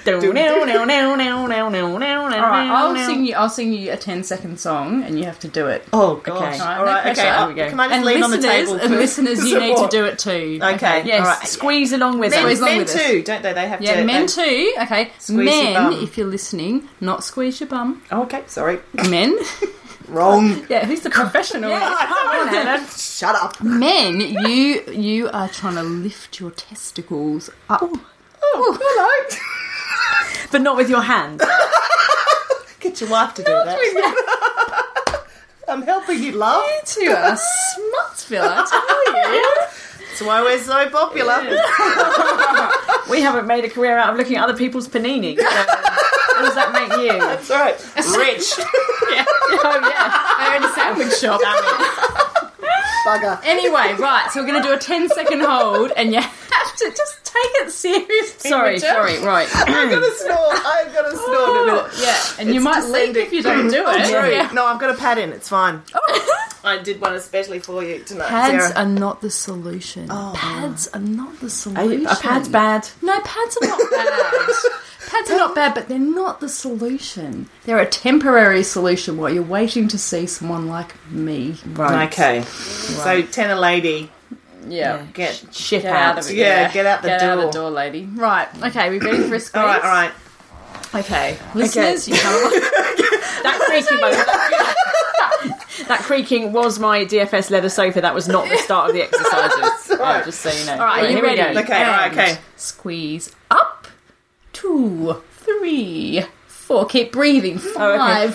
Speaker 5: Alright, I'll sing you a 10-second song and you have to do it.
Speaker 4: Oh, gosh.
Speaker 3: Okay.
Speaker 4: All right,
Speaker 5: No
Speaker 4: okay.
Speaker 5: pressure.
Speaker 3: we go.
Speaker 4: Can I just lean on the table?
Speaker 5: And listeners, you need to do it too.
Speaker 4: Okay.
Speaker 5: Yes.
Speaker 4: All right.
Speaker 3: Squeeze along with
Speaker 4: Men,
Speaker 3: us.
Speaker 5: along
Speaker 4: men
Speaker 5: with us.
Speaker 4: too, don't they? They have
Speaker 5: Yeah,
Speaker 4: to...
Speaker 5: men too. Okay.
Speaker 4: Squeeze your
Speaker 5: Men,
Speaker 4: bum.
Speaker 5: if you're listening, not squeeze your bum.
Speaker 4: Oh, okay, sorry.
Speaker 5: Men.
Speaker 4: Wrong.
Speaker 5: Yeah, who's the professional?
Speaker 4: Shut up.
Speaker 5: Men, you are trying to lift your testicles up.
Speaker 4: Oh, hello.
Speaker 3: But not with your hand.
Speaker 4: Get your wife to do that. I'm helping you, love.
Speaker 5: You two are smutsville, I tell you.
Speaker 4: That's why we're so popular.
Speaker 3: We haven't made a career out of looking at other people's panini. So, what does that make you?
Speaker 4: That's right. Rich.
Speaker 5: Yeah. Oh, yeah. I own a sandwich shop.
Speaker 4: Bugger.
Speaker 5: Anyway, right, so we're going to do a 10-second hold, and you have to just take it seriously.
Speaker 3: Sorry,
Speaker 5: Richard.
Speaker 3: right.
Speaker 4: I'm going to snort in a minute.
Speaker 5: Yeah, and you might leave if you don't do it.
Speaker 4: True.
Speaker 5: Yeah.
Speaker 4: No, I've got a pad in. It's fine. I did one especially for you tonight,
Speaker 5: Pads
Speaker 4: Sarah.
Speaker 5: are not the solution. Pads are not the solution.
Speaker 3: Are pads bad?
Speaker 5: No, pads are not bad. Pads are not bad, but they're not the solution. They're a temporary solution while you're waiting to see someone like me.
Speaker 3: Right.
Speaker 4: Okay. So, tell a lady,
Speaker 5: Yeah.
Speaker 4: get
Speaker 3: Shit
Speaker 5: out
Speaker 3: out.
Speaker 5: of it.
Speaker 4: Yeah, get out the
Speaker 5: Get
Speaker 4: door.
Speaker 5: out the door, lady. Right. Okay, we ready for a squeeze?
Speaker 4: All right.
Speaker 5: Okay. Listeners, you can't...
Speaker 3: That creaking, by the way, that creaking was my DFS leather sofa. That was not the start of the exercises. Just so you know.
Speaker 5: All right, are you
Speaker 3: here we
Speaker 5: ready?
Speaker 3: go.
Speaker 4: Okay, all right, okay.
Speaker 5: Squeeze up. 2, 3, 4. Keep breathing. 5,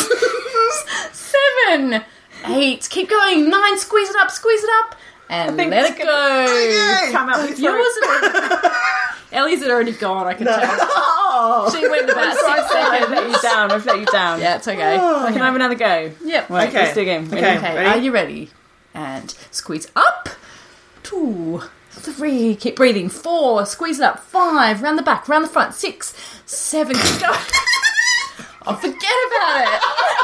Speaker 5: 7, 8. Keep going. 9. Squeeze it up. And let it go.
Speaker 3: Come out with
Speaker 5: Yours Ellie's had already gone, I can tell.
Speaker 4: Oh.
Speaker 5: She went about 6
Speaker 3: I've
Speaker 5: seconds.
Speaker 3: let you down.
Speaker 5: Yeah, it's okay.
Speaker 3: Can I have another go?
Speaker 5: Yep.
Speaker 3: Right,
Speaker 4: Okay.
Speaker 3: let's do again.
Speaker 4: Okay.
Speaker 5: Okay,
Speaker 4: Ready?
Speaker 5: are you ready? And squeeze up. 2, 3. Keep breathing. 4. Squeeze it up. 5. Round the back. Round the front. 6, 7. Keep going. Oh, forget about it.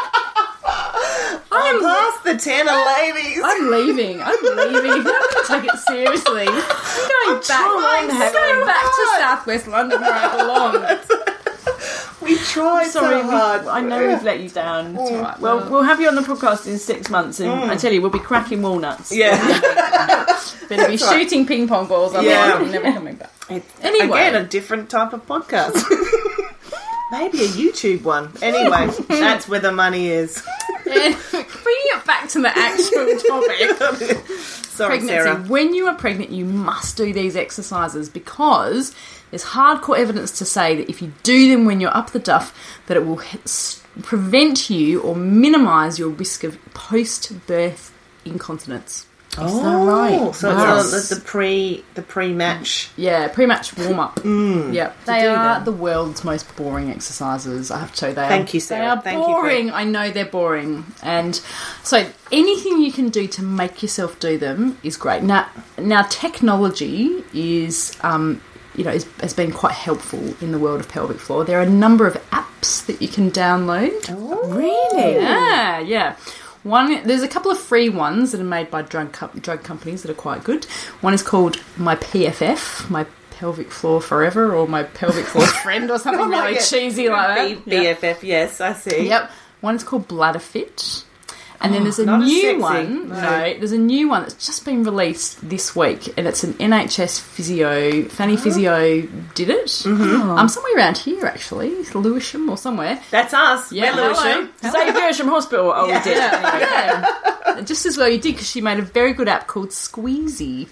Speaker 4: I'm past the tenor, ladies.
Speaker 5: I'm leaving. I'm leaving. I'm going to take it seriously. I'm going back to Southwest London where I belong.
Speaker 4: We tried
Speaker 3: Sorry,
Speaker 4: so hard.
Speaker 3: I know we've let you down.
Speaker 5: It's all right.
Speaker 3: Well, we'll have you on the podcast in 6 months, and I tell you, we'll be cracking walnuts.
Speaker 4: Yeah.
Speaker 5: Better be shooting ping pong balls. I'm never coming back. Anyway.
Speaker 4: Again, a different type of podcast. Maybe a YouTube one. Anyway, that's where the money is.
Speaker 5: And bringing it back to the actual topic.
Speaker 4: Sorry,
Speaker 5: Pregnancy.
Speaker 4: Sarah.
Speaker 5: When you are pregnant, you must do these exercises because there's hardcore evidence to say that if you do them when you're up the duff, that it will prevent you or minimise your risk of post-birth incontinence.
Speaker 4: Oh,
Speaker 5: right?
Speaker 4: So
Speaker 5: Wow.
Speaker 4: it's the pre-match.
Speaker 5: Yeah, pre-match warm-up. Yeah, they
Speaker 4: do
Speaker 5: are
Speaker 4: them.
Speaker 5: the world's most boring exercises. I have to tell you,
Speaker 4: Thank you, Sarah.
Speaker 5: They are
Speaker 4: Thank you for-
Speaker 5: boring. I know they're boring, and so anything you can do to make yourself do them is great. Now technology is. Has been quite helpful in the world of pelvic floor. There are a number of apps that you can download.
Speaker 4: Oh,
Speaker 3: Really?
Speaker 5: Yeah. There's a couple of free ones that are made by drug companies that are quite good. One is called My PFF, My Pelvic Floor Forever, or My Pelvic Floor Friend, or something really cheesy like that.
Speaker 4: BFF, yes, I see.
Speaker 5: Yep. One is called Bladder Fit. And then there's a
Speaker 4: not as
Speaker 5: new
Speaker 4: sexy.
Speaker 5: one.
Speaker 4: No.
Speaker 5: No, there's a new one that's just been released this week, and it's an NHS physio. Fanny Physio did it. Somewhere around here, actually, Lewisham or somewhere.
Speaker 4: That's us.
Speaker 5: Yeah,
Speaker 4: We're Lewisham.
Speaker 3: Save Lewisham Hospital. Oh, we did.
Speaker 5: Yeah. Just as well you did, because she made a very good app called Squeezy.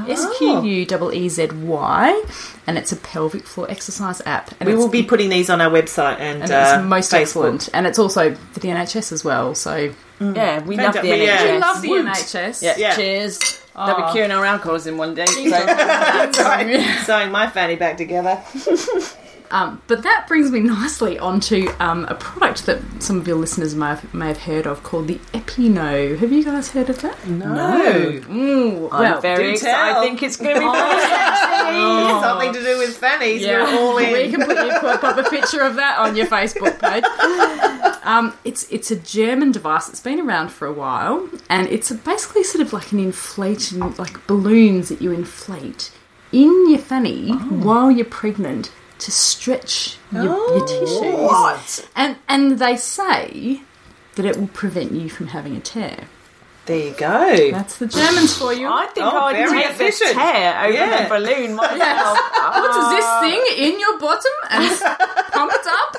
Speaker 5: SQUEEZY. And it's a pelvic floor exercise app. And
Speaker 4: We
Speaker 5: it's,
Speaker 4: will be putting these on our website and
Speaker 5: it's most
Speaker 4: Facebook.
Speaker 5: excellent. And it's also for the NHS as well, so...
Speaker 3: Yeah, we love the
Speaker 4: Yeah.
Speaker 3: NHS.
Speaker 5: We love the
Speaker 4: Woot.
Speaker 5: NHS.
Speaker 3: Yeah.
Speaker 4: Yeah.
Speaker 3: Cheers. They'll be curing our alcoholism one day.
Speaker 4: Sewing my fanny back together.
Speaker 5: But that brings me nicely onto a product that some of your listeners may have heard of called the Epino. Have you guys heard of that?
Speaker 4: No.
Speaker 3: I'm very excited. I think it's going to be
Speaker 4: It's something to do with fannies.
Speaker 5: Yeah.
Speaker 4: We're all in.
Speaker 5: We can pop a picture of that on your Facebook page. It's a German device that's been around for a while, and it's basically sort of like an inflating, like balloons that you inflate in your fanny while you're pregnant to stretch your tissues.
Speaker 4: What?
Speaker 5: And they say that it will prevent you from having a tear.
Speaker 4: There you go.
Speaker 5: That's the Germans for you.
Speaker 3: I think I'd take the tear over the balloon myself.
Speaker 5: Put this thing in your bottom and pump it up.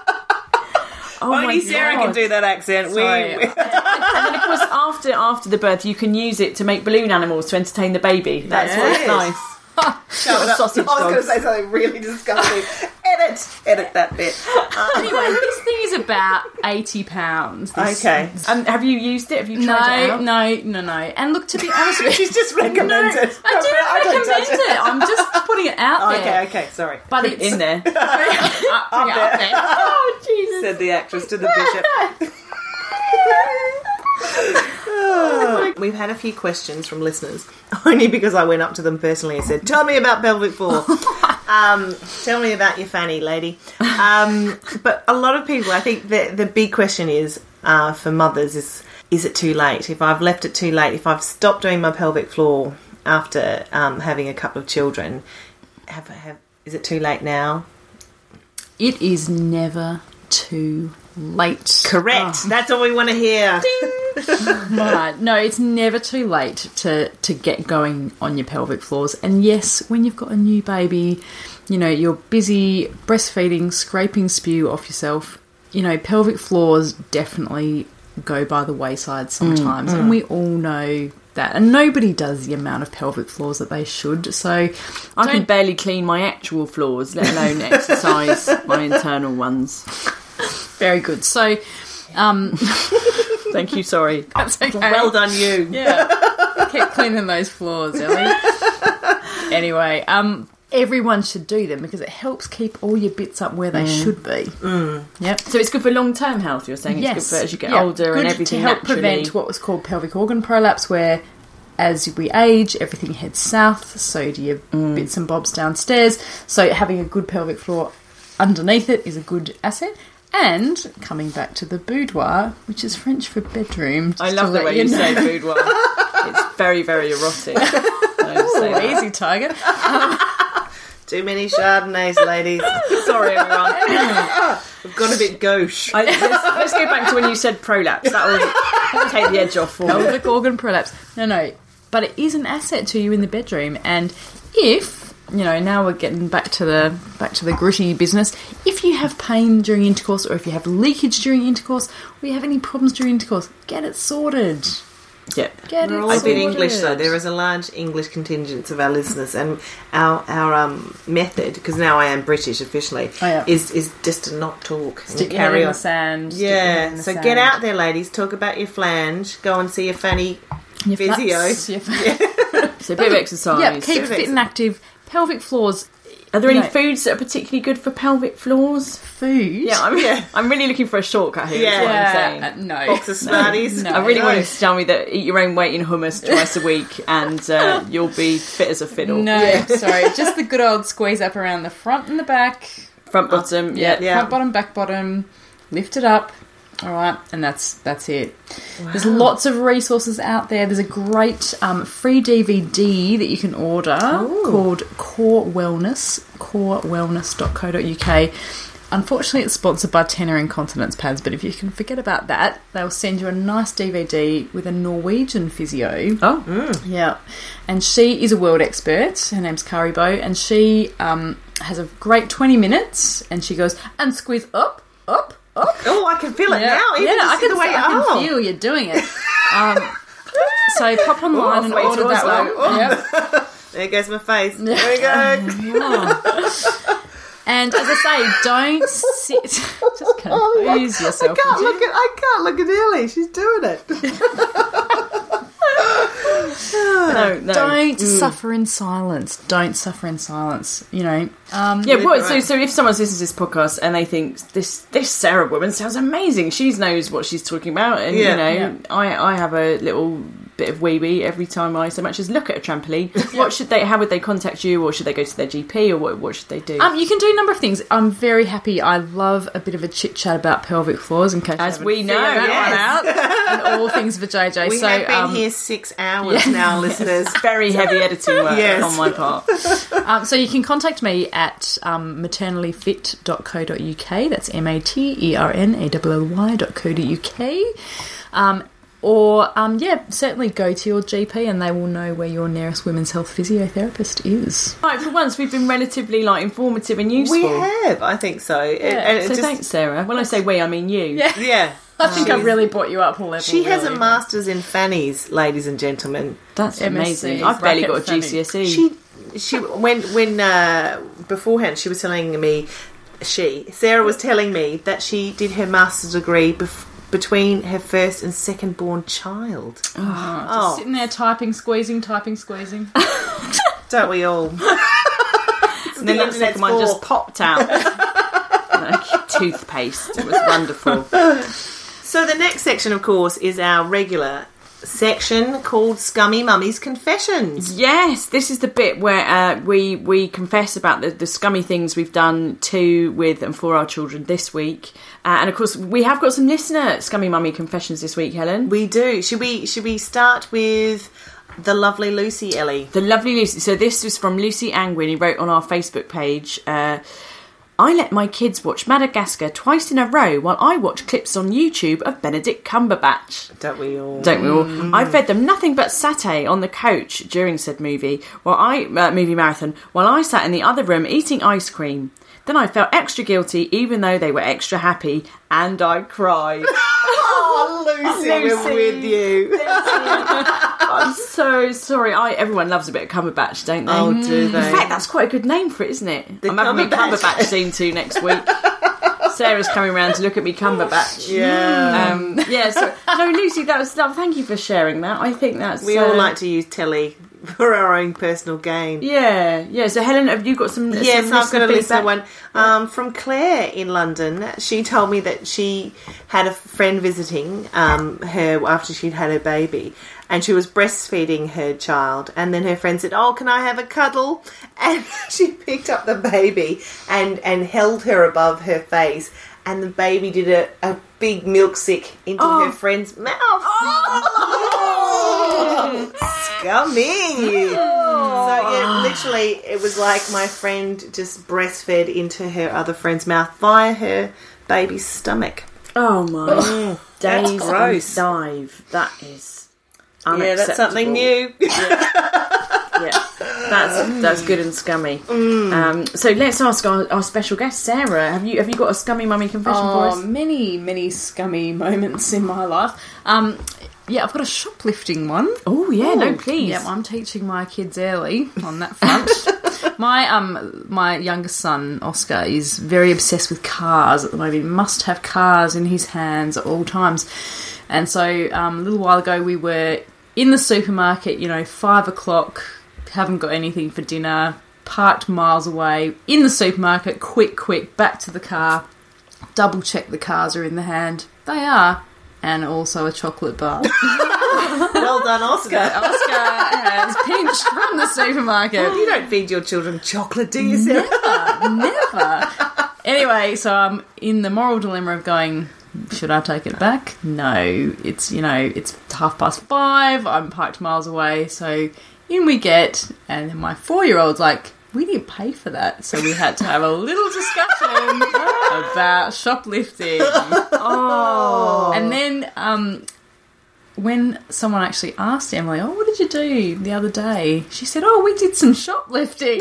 Speaker 4: Only Sarah can do that accent.
Speaker 5: Sorry.
Speaker 3: And then, of course, after the birth, you can use it to make balloon animals to entertain the baby. That's what's nice.
Speaker 4: Shut up.
Speaker 3: Sausage
Speaker 4: I was going to
Speaker 3: dogs.
Speaker 4: say something really disgusting. Edit that bit.
Speaker 5: Anyway, this thing is about £80.
Speaker 4: Okay.
Speaker 3: Have you used it? Have you tried it out?
Speaker 5: No. And look, to be honest with you,
Speaker 4: She's just recommended it.
Speaker 5: I didn't recommend it. I'm just putting it out there.
Speaker 4: Okay, sorry.
Speaker 5: But it's
Speaker 3: In there.
Speaker 5: up there. Oh, Jesus.
Speaker 4: Said the actress to the bishop. We've had a few questions from listeners, only because I went up to them personally and said, tell me about pelvic floor. Tell me about your fanny, lady. But a lot of people, I think the big question is, for mothers, is it too late? If I've left it too late, if I've stopped doing my pelvic floor after having a couple of children, is it too late now?
Speaker 5: It is never too late.
Speaker 4: Correct. That's all we want to hear.
Speaker 5: Right. No, it's never too late to get going on your pelvic floors. And yes, when you've got a new baby, you're busy breastfeeding, scraping spew off yourself, pelvic floors definitely go by the wayside sometimes. And we all know that. And nobody does the amount of pelvic floors that they should. So
Speaker 3: I can barely clean my actual floors, let alone exercise my internal ones.
Speaker 5: very good. So
Speaker 3: Thank you, sorry.
Speaker 5: that's okay.
Speaker 4: Well done, you.
Speaker 5: Yeah. Keep cleaning those floors, Ellie. Anyway, everyone should do them because it helps keep all your bits up where they should be. Yep.
Speaker 3: So it's good for long-term health, you're saying?
Speaker 5: Yes.
Speaker 3: It's good for as you get older
Speaker 5: good
Speaker 3: and everything
Speaker 5: to help
Speaker 3: naturally.
Speaker 5: prevent what was called pelvic organ prolapse, where as we age, everything heads south, so do your bits and bobs downstairs. So having a good pelvic floor underneath it is a good asset. And coming back to the boudoir, which is French for bedroom.
Speaker 3: I love the way you say boudoir. It's very, very erotic.
Speaker 5: Easy target.
Speaker 4: Too many Chardonnays, ladies.
Speaker 3: Sorry, everyone.
Speaker 4: We've got a bit gauche.
Speaker 3: Let's go back to when you said prolapse. That'll take the edge off for me.
Speaker 5: Pelvic organ prolapse. No. But it is an asset to you in the bedroom. And if, now we're getting back to the gritty business, if you have pain during intercourse, or if you have leakage during intercourse, or you have any problems during intercourse, get it sorted.
Speaker 3: Yeah.
Speaker 4: We're all a bit English, though. There is a large English contingent of our listeners, and our method, because now I am British officially, is just to not talk.
Speaker 5: Stick
Speaker 4: and
Speaker 5: your head
Speaker 4: carry
Speaker 5: in
Speaker 4: on.
Speaker 5: the sand.
Speaker 4: Yeah, so get out there, ladies. Talk about your flange. Go and see your fanny physio.
Speaker 3: So a bit of exercise.
Speaker 5: Yeah, keep fit and active. Pelvic floors.
Speaker 3: Are there any foods that are particularly good for pelvic floors?
Speaker 5: Food?
Speaker 3: Yeah, I'm really looking for a shortcut here.
Speaker 4: Yeah.
Speaker 3: Is what I'm saying.
Speaker 5: No.
Speaker 4: Box of Smarties.
Speaker 5: No.
Speaker 3: I really want you to tell me that eat your own weight in hummus twice a week and you'll be fit as a fiddle.
Speaker 5: No, sorry. Just the good old squeeze up around the front and the back.
Speaker 3: Front, bottom,
Speaker 5: Front, bottom, back, bottom. Lift it up. All right, and that's it. Wow. There's lots of resources out there. There's a great free DVD that you can order called Core Wellness, corewellness.co.uk. Unfortunately, it's sponsored by Tenor Incontinence Pads, but if you can forget about that, they'll send you a nice DVD with a Norwegian physio. Yeah. And she is a world expert. Her name's Kari Bo, and she has a great 20 minutes, and she goes, and squeeze up.
Speaker 4: Oh, I can feel it now. Even
Speaker 5: I
Speaker 4: just the way
Speaker 5: I can feel you're doing it. So pop online and order that one.
Speaker 4: There goes my face. There we go.
Speaker 5: And as I say, don't sit. Just compose yourself.
Speaker 4: I can't look at Ellie. She's doing it.
Speaker 3: No.
Speaker 5: Don't suffer in silence. Don't suffer in silence. You know.
Speaker 3: So if someone's listening to this podcast and they think this Sarah woman sounds amazing, she knows what she's talking about, and I have a little bit of wee every time I so much as look at a trampoline. How would they contact you, or should they go to their GP, or what should they do?
Speaker 5: You can do a number of things. I'm very happy. I love a bit of a chit chat about pelvic floors, in case
Speaker 3: as we know that one
Speaker 5: out, and all things for JJ.
Speaker 4: We have been here 6 hours now, listeners.
Speaker 3: Very heavy editing work on my part.
Speaker 5: So you can contact me at maternallyfit.co.uk. That's maternally.co.uk. Or, certainly go to your GP and they will know where your nearest women's health physiotherapist is.
Speaker 3: Right, for once we've been relatively informative and useful.
Speaker 4: We have, I think so.
Speaker 3: Thanks, Sarah. When I say we, I mean you.
Speaker 4: Yeah.
Speaker 5: I think I've really brought you up a level.
Speaker 4: She has a master's in fannies, ladies and gentlemen.
Speaker 3: That's amazing. I've barely got a GCSE.
Speaker 4: She when beforehand she was telling me, Sarah was telling me that she did her master's degree between her first and second born child.
Speaker 5: Just sitting there typing, squeezing.
Speaker 4: Don't we all?
Speaker 3: And then the second one just popped out like toothpaste. It was wonderful.
Speaker 4: So the next section, of course, is our regular section called Scummy Mummy's Confessions.
Speaker 3: Yes, this is the bit where we confess about the scummy things we've done to, with and for our children this week. And of course we have got some listener Scummy Mummy confessions this week, Helen.
Speaker 4: We do. Should we start with the lovely Lucy, Ellie?
Speaker 3: The lovely Lucy. So this was from Lucy Angwin, who wrote on our Facebook page, I let my kids watch Madagascar twice in a row while I watch clips on YouTube of Benedict Cumberbatch.
Speaker 4: Don't we all?
Speaker 3: I fed them nothing but satay on the coach during said movie movie marathon, while I sat in the other room eating ice cream. Then I felt extra guilty, even though they were extra happy, and I cried.
Speaker 4: Oh, Lucy, we're with you.
Speaker 3: I'm so sorry. Everyone loves a bit of Cumberbatch, don't they?
Speaker 4: Oh, do they?
Speaker 3: In fact, that's quite a good name for it, isn't it? I'm having me Cumberbatch scene too next week. Sarah's coming round to look at me Cumberbatch.
Speaker 4: Yeah.
Speaker 3: No, Lucy, thank you for sharing that. I think that's...
Speaker 4: We all like to use telly for our own personal gain.
Speaker 3: Yeah. So, Helen, have you got some...
Speaker 4: Yes, I've got a listener one. From Claire in London. She told me that she had a friend visiting her after she'd had her baby, and she was breastfeeding her child, and then her friend said, "Oh, can I have a cuddle?" And she picked up the baby and held her above her face, and the baby did a big milk sick into her friend's mouth. Scummy! So, yeah, literally, it was like my friend just breastfed into her other friend's mouth via her baby's stomach.
Speaker 3: Oh, my days.
Speaker 4: That's gross.
Speaker 3: Dive. That is unacceptable.
Speaker 4: Yeah, that's something new.
Speaker 3: Yeah, that's good and scummy. So let's ask our special guest, Sarah. Have you got a scummy mummy confession for us?
Speaker 5: Many scummy moments in my life. I've got a shoplifting one.
Speaker 3: Oh yeah, no, please.
Speaker 5: Yeah, I'm teaching my kids early on that front. My youngest son Oscar is very obsessed with cars at the moment. He must have cars in his hands at all times. And so a little while ago we were in the supermarket, 5 o'clock, haven't got anything for dinner, parked miles away, in the supermarket, quick, back to the car, double check the cars are in the hand. They are. And also a chocolate bar.
Speaker 4: Well done, Oscar.
Speaker 5: Oscar has pinched from the supermarket.
Speaker 4: You don't feed your children chocolate, do you, Sarah?
Speaker 5: Never. Anyway, so I'm in the moral dilemma of going, should I take it back? No. It's 5:30. I'm parked miles away. So in we get, and then my 4-year-old's like, we didn't pay for that, so we had to have a little discussion about shoplifting. Oh. And then when someone actually asked Emily, what did you do the other day? She said, we did some shoplifting.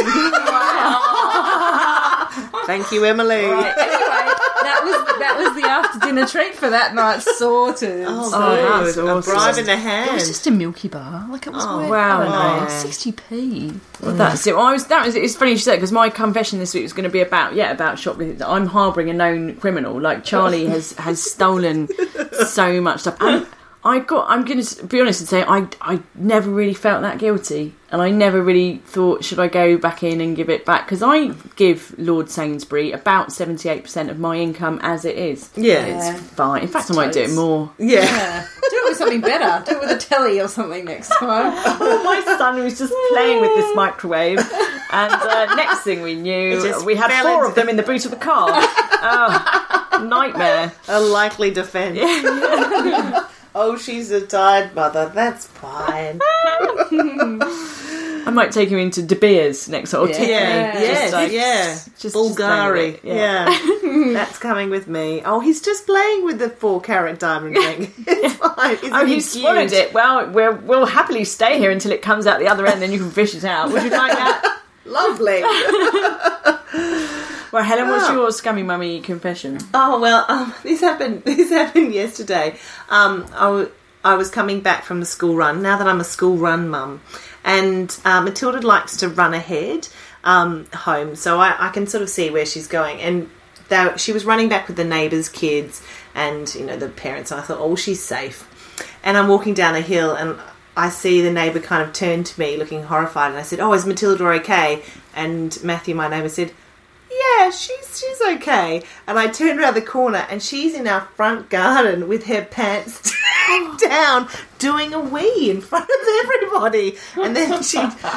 Speaker 4: Thank you, Emily.
Speaker 5: Right. Anyway, that was the after dinner treat for that night sorted.
Speaker 4: That was awesome. A bribe in the hand.
Speaker 5: It was just a Milky Bar. Like it was worth,
Speaker 3: wow.
Speaker 5: I don't know, 60p.
Speaker 3: Well, that's it. It's funny you said, because my confession this week was going to be about shoplifting. I'm harbouring a known criminal. Like Charlie has stolen so much stuff. And I'm going to be honest and say I never really felt that guilty, and I never really thought, should I go back in and give it back? Because I give Lord Sainsbury about 78% of my income as it is.
Speaker 4: Yeah.
Speaker 3: It's fine. In fact, I might do it more.
Speaker 4: Yeah.
Speaker 5: Do it with something better. Do it with a telly or something next time.
Speaker 3: Oh, my son was just playing with this microwave, and next thing we knew, we had 4 of them in the boot of the car. Oh, nightmare.
Speaker 4: A likely defence. Oh, she's a tired mother. That's fine.
Speaker 3: I might take him into De Beers next or Tiffany.
Speaker 4: Just Bulgari. Yeah. That's coming with me. Oh, he's just playing with the 4-carat diamond ring. It's fine. Isn't
Speaker 3: he swallowed it. Well, we'll happily stay here until it comes out the other end, then you can fish it out. Would you like that?
Speaker 4: Lovely.
Speaker 3: Well, Helen, what's your scummy mummy confession?
Speaker 4: Oh, well, this happened yesterday. I was coming back from the school run, now that I'm a school run mum, and Matilda likes to run ahead home, so I can sort of see where she's going. And she was running back with the neighbours' kids and, the parents, and I thought, oh, she's safe. And I'm walking down a hill, and I see the neighbour kind of turn to me looking horrified, and I said, oh, is Matilda okay? And Matthew, my neighbour, said, yeah, she's okay. And I turned around the corner, and she's in our front garden with her pants down, doing a wee in front of everybody. And then it was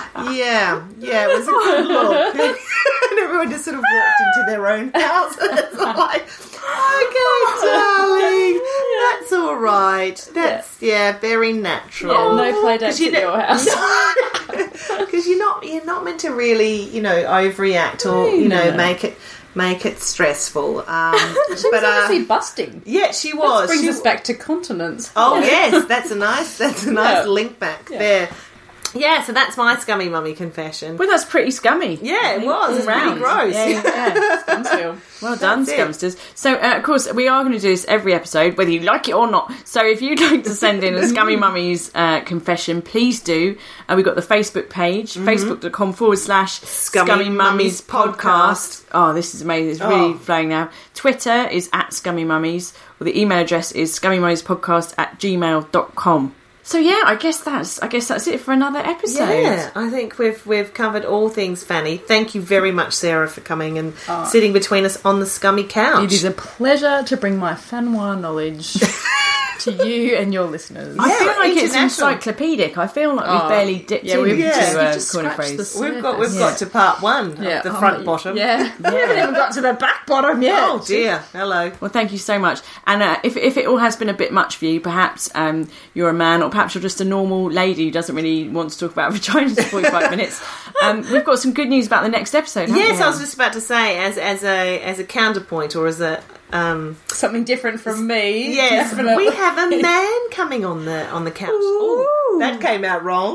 Speaker 4: a good look. And everyone just sort of walked into their own house. It's like, okay, darling, that's all right. That's very natural.
Speaker 5: Yeah, no play dates at your house.
Speaker 4: Because you're not meant to really, overreact or make it stressful.
Speaker 5: She was obviously busting.
Speaker 4: Yeah, she was.
Speaker 5: That brings us back to continence.
Speaker 4: Oh yes, that's a nice link back there. Yeah, so that's my scummy mummy confession.
Speaker 3: Well, that's pretty scummy.
Speaker 4: Yeah, it was. It's pretty gross.
Speaker 3: Yeah. Well done, Scumsters. So, of course, we are going to do this every episode, whether you like it or not. So if you'd like to send in a Scummy Mummies confession, please do. We've got the Facebook page, facebook.com/Scummy Mummies podcast. Oh, this is amazing. It's really flowing now. Twitter is @Scummy Mummies, or the email address is scummymummiespodcast@gmail.com. So yeah, I guess that's it for another episode.
Speaker 4: Yeah, I think we've covered all things, Fanny. Thank you very much, Sarah, for coming and sitting between us on the scummy couch.
Speaker 5: It is a pleasure to bring my Fanwa knowledge to you and your listeners.
Speaker 3: I feel like it's encyclopedic. I feel like we've barely dipped into corner phrase.
Speaker 4: We've got to part 1 of the front bottom.
Speaker 5: Yeah. We haven't even got to the back bottom yet.
Speaker 4: Oh dear. Hello.
Speaker 3: Well, thank you so much. And if it all has been a bit much for you, perhaps you're a man, or perhaps you're just a normal lady who doesn't really want to talk about vaginas for 45 minutes. We've got some good news about the next episode.
Speaker 4: Yes, I was just about to say, as a counterpoint, or as a
Speaker 5: something different from me.
Speaker 4: Yes,
Speaker 5: definitely.
Speaker 4: We have a man coming on the couch. Ooh, that came out wrong.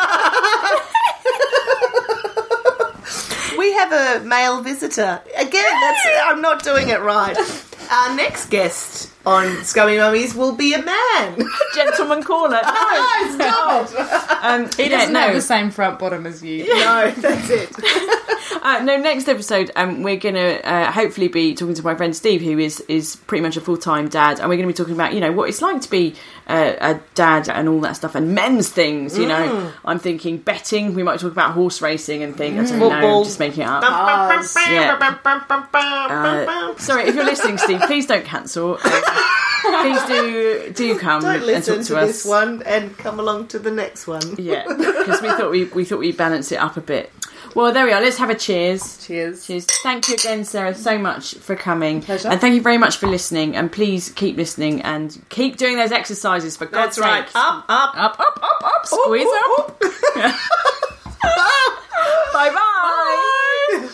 Speaker 4: We have a male visitor. Again, I'm not doing it right. Our next guest on Scummy Mummies will be a man.
Speaker 3: Gentleman caller.
Speaker 4: No, stop it.
Speaker 5: He doesn't have the same front bottom as you.
Speaker 4: No, that's it.
Speaker 3: Next episode, we're going to hopefully be talking to my friend Steve, who is pretty much a full-time dad, and we're going to be talking about, what it's like to be a dad and all that stuff, and men's things, I'm thinking betting, we might talk about horse racing and things. I don't know, I'm just making it up. Sorry, if you're listening, Steve, please don't cancel. Please do come
Speaker 4: don't
Speaker 3: and
Speaker 4: listen
Speaker 3: talk
Speaker 4: to
Speaker 3: us.
Speaker 4: this one and come along to the next one.
Speaker 3: Yeah, because we thought we'd balance it up a bit. Well, there we are. Let's have a cheers.
Speaker 5: Cheers.
Speaker 3: Thank you again, Sarah, so much for coming.
Speaker 5: Pleasure.
Speaker 3: And thank you very much for listening. And please keep listening and keep doing those exercises, for God's sake.
Speaker 4: That's right. Up.
Speaker 3: Squeeze up. Bye-bye.
Speaker 4: Bye.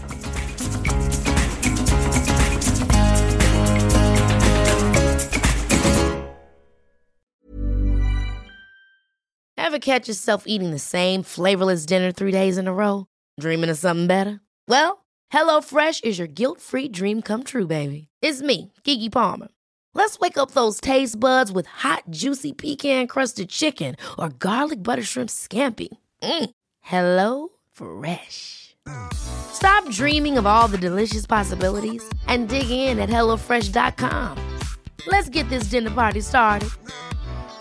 Speaker 6: Ever catch yourself eating the same flavorless dinner 3 days in a row? Dreaming of something better? Well, HelloFresh is your guilt-free dream come true, baby. It's me, Keke Palmer. Let's wake up those taste buds with hot, juicy pecan-crusted chicken or garlic butter shrimp scampi. Hello Fresh. Stop dreaming of all the delicious possibilities and dig in at HelloFresh.com. Let's get this dinner party started.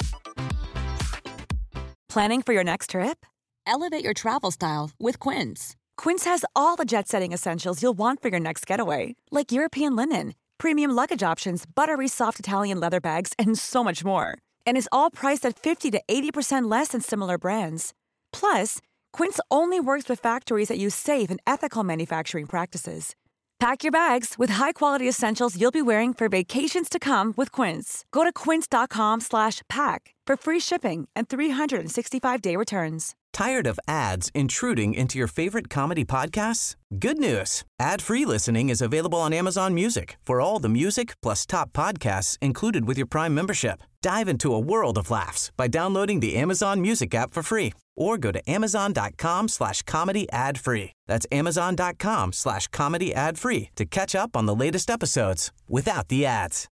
Speaker 2: Planning for your next trip?
Speaker 9: Elevate your travel style with Quince.
Speaker 2: Quince has all the jet-setting essentials you'll want for your next getaway, like European linen, premium luggage options, buttery soft Italian leather bags, and so much more. And is all priced at 50 to 80% less than similar brands. Plus, Quince only works with factories that use safe and ethical manufacturing practices. Pack your bags with high-quality essentials you'll be wearing for vacations to come with Quince. Go to quince.com/pack for free shipping and 365-day returns.
Speaker 8: Tired of ads intruding into your favorite comedy podcasts? Good news. Ad-free listening is available on Amazon Music for all the music plus top podcasts included with your Prime membership. Dive into a world of laughs by downloading the Amazon Music app for free or go to amazon.com/comedy ad-free. That's amazon.com/comedy ad-free to catch up on the latest episodes without the ads.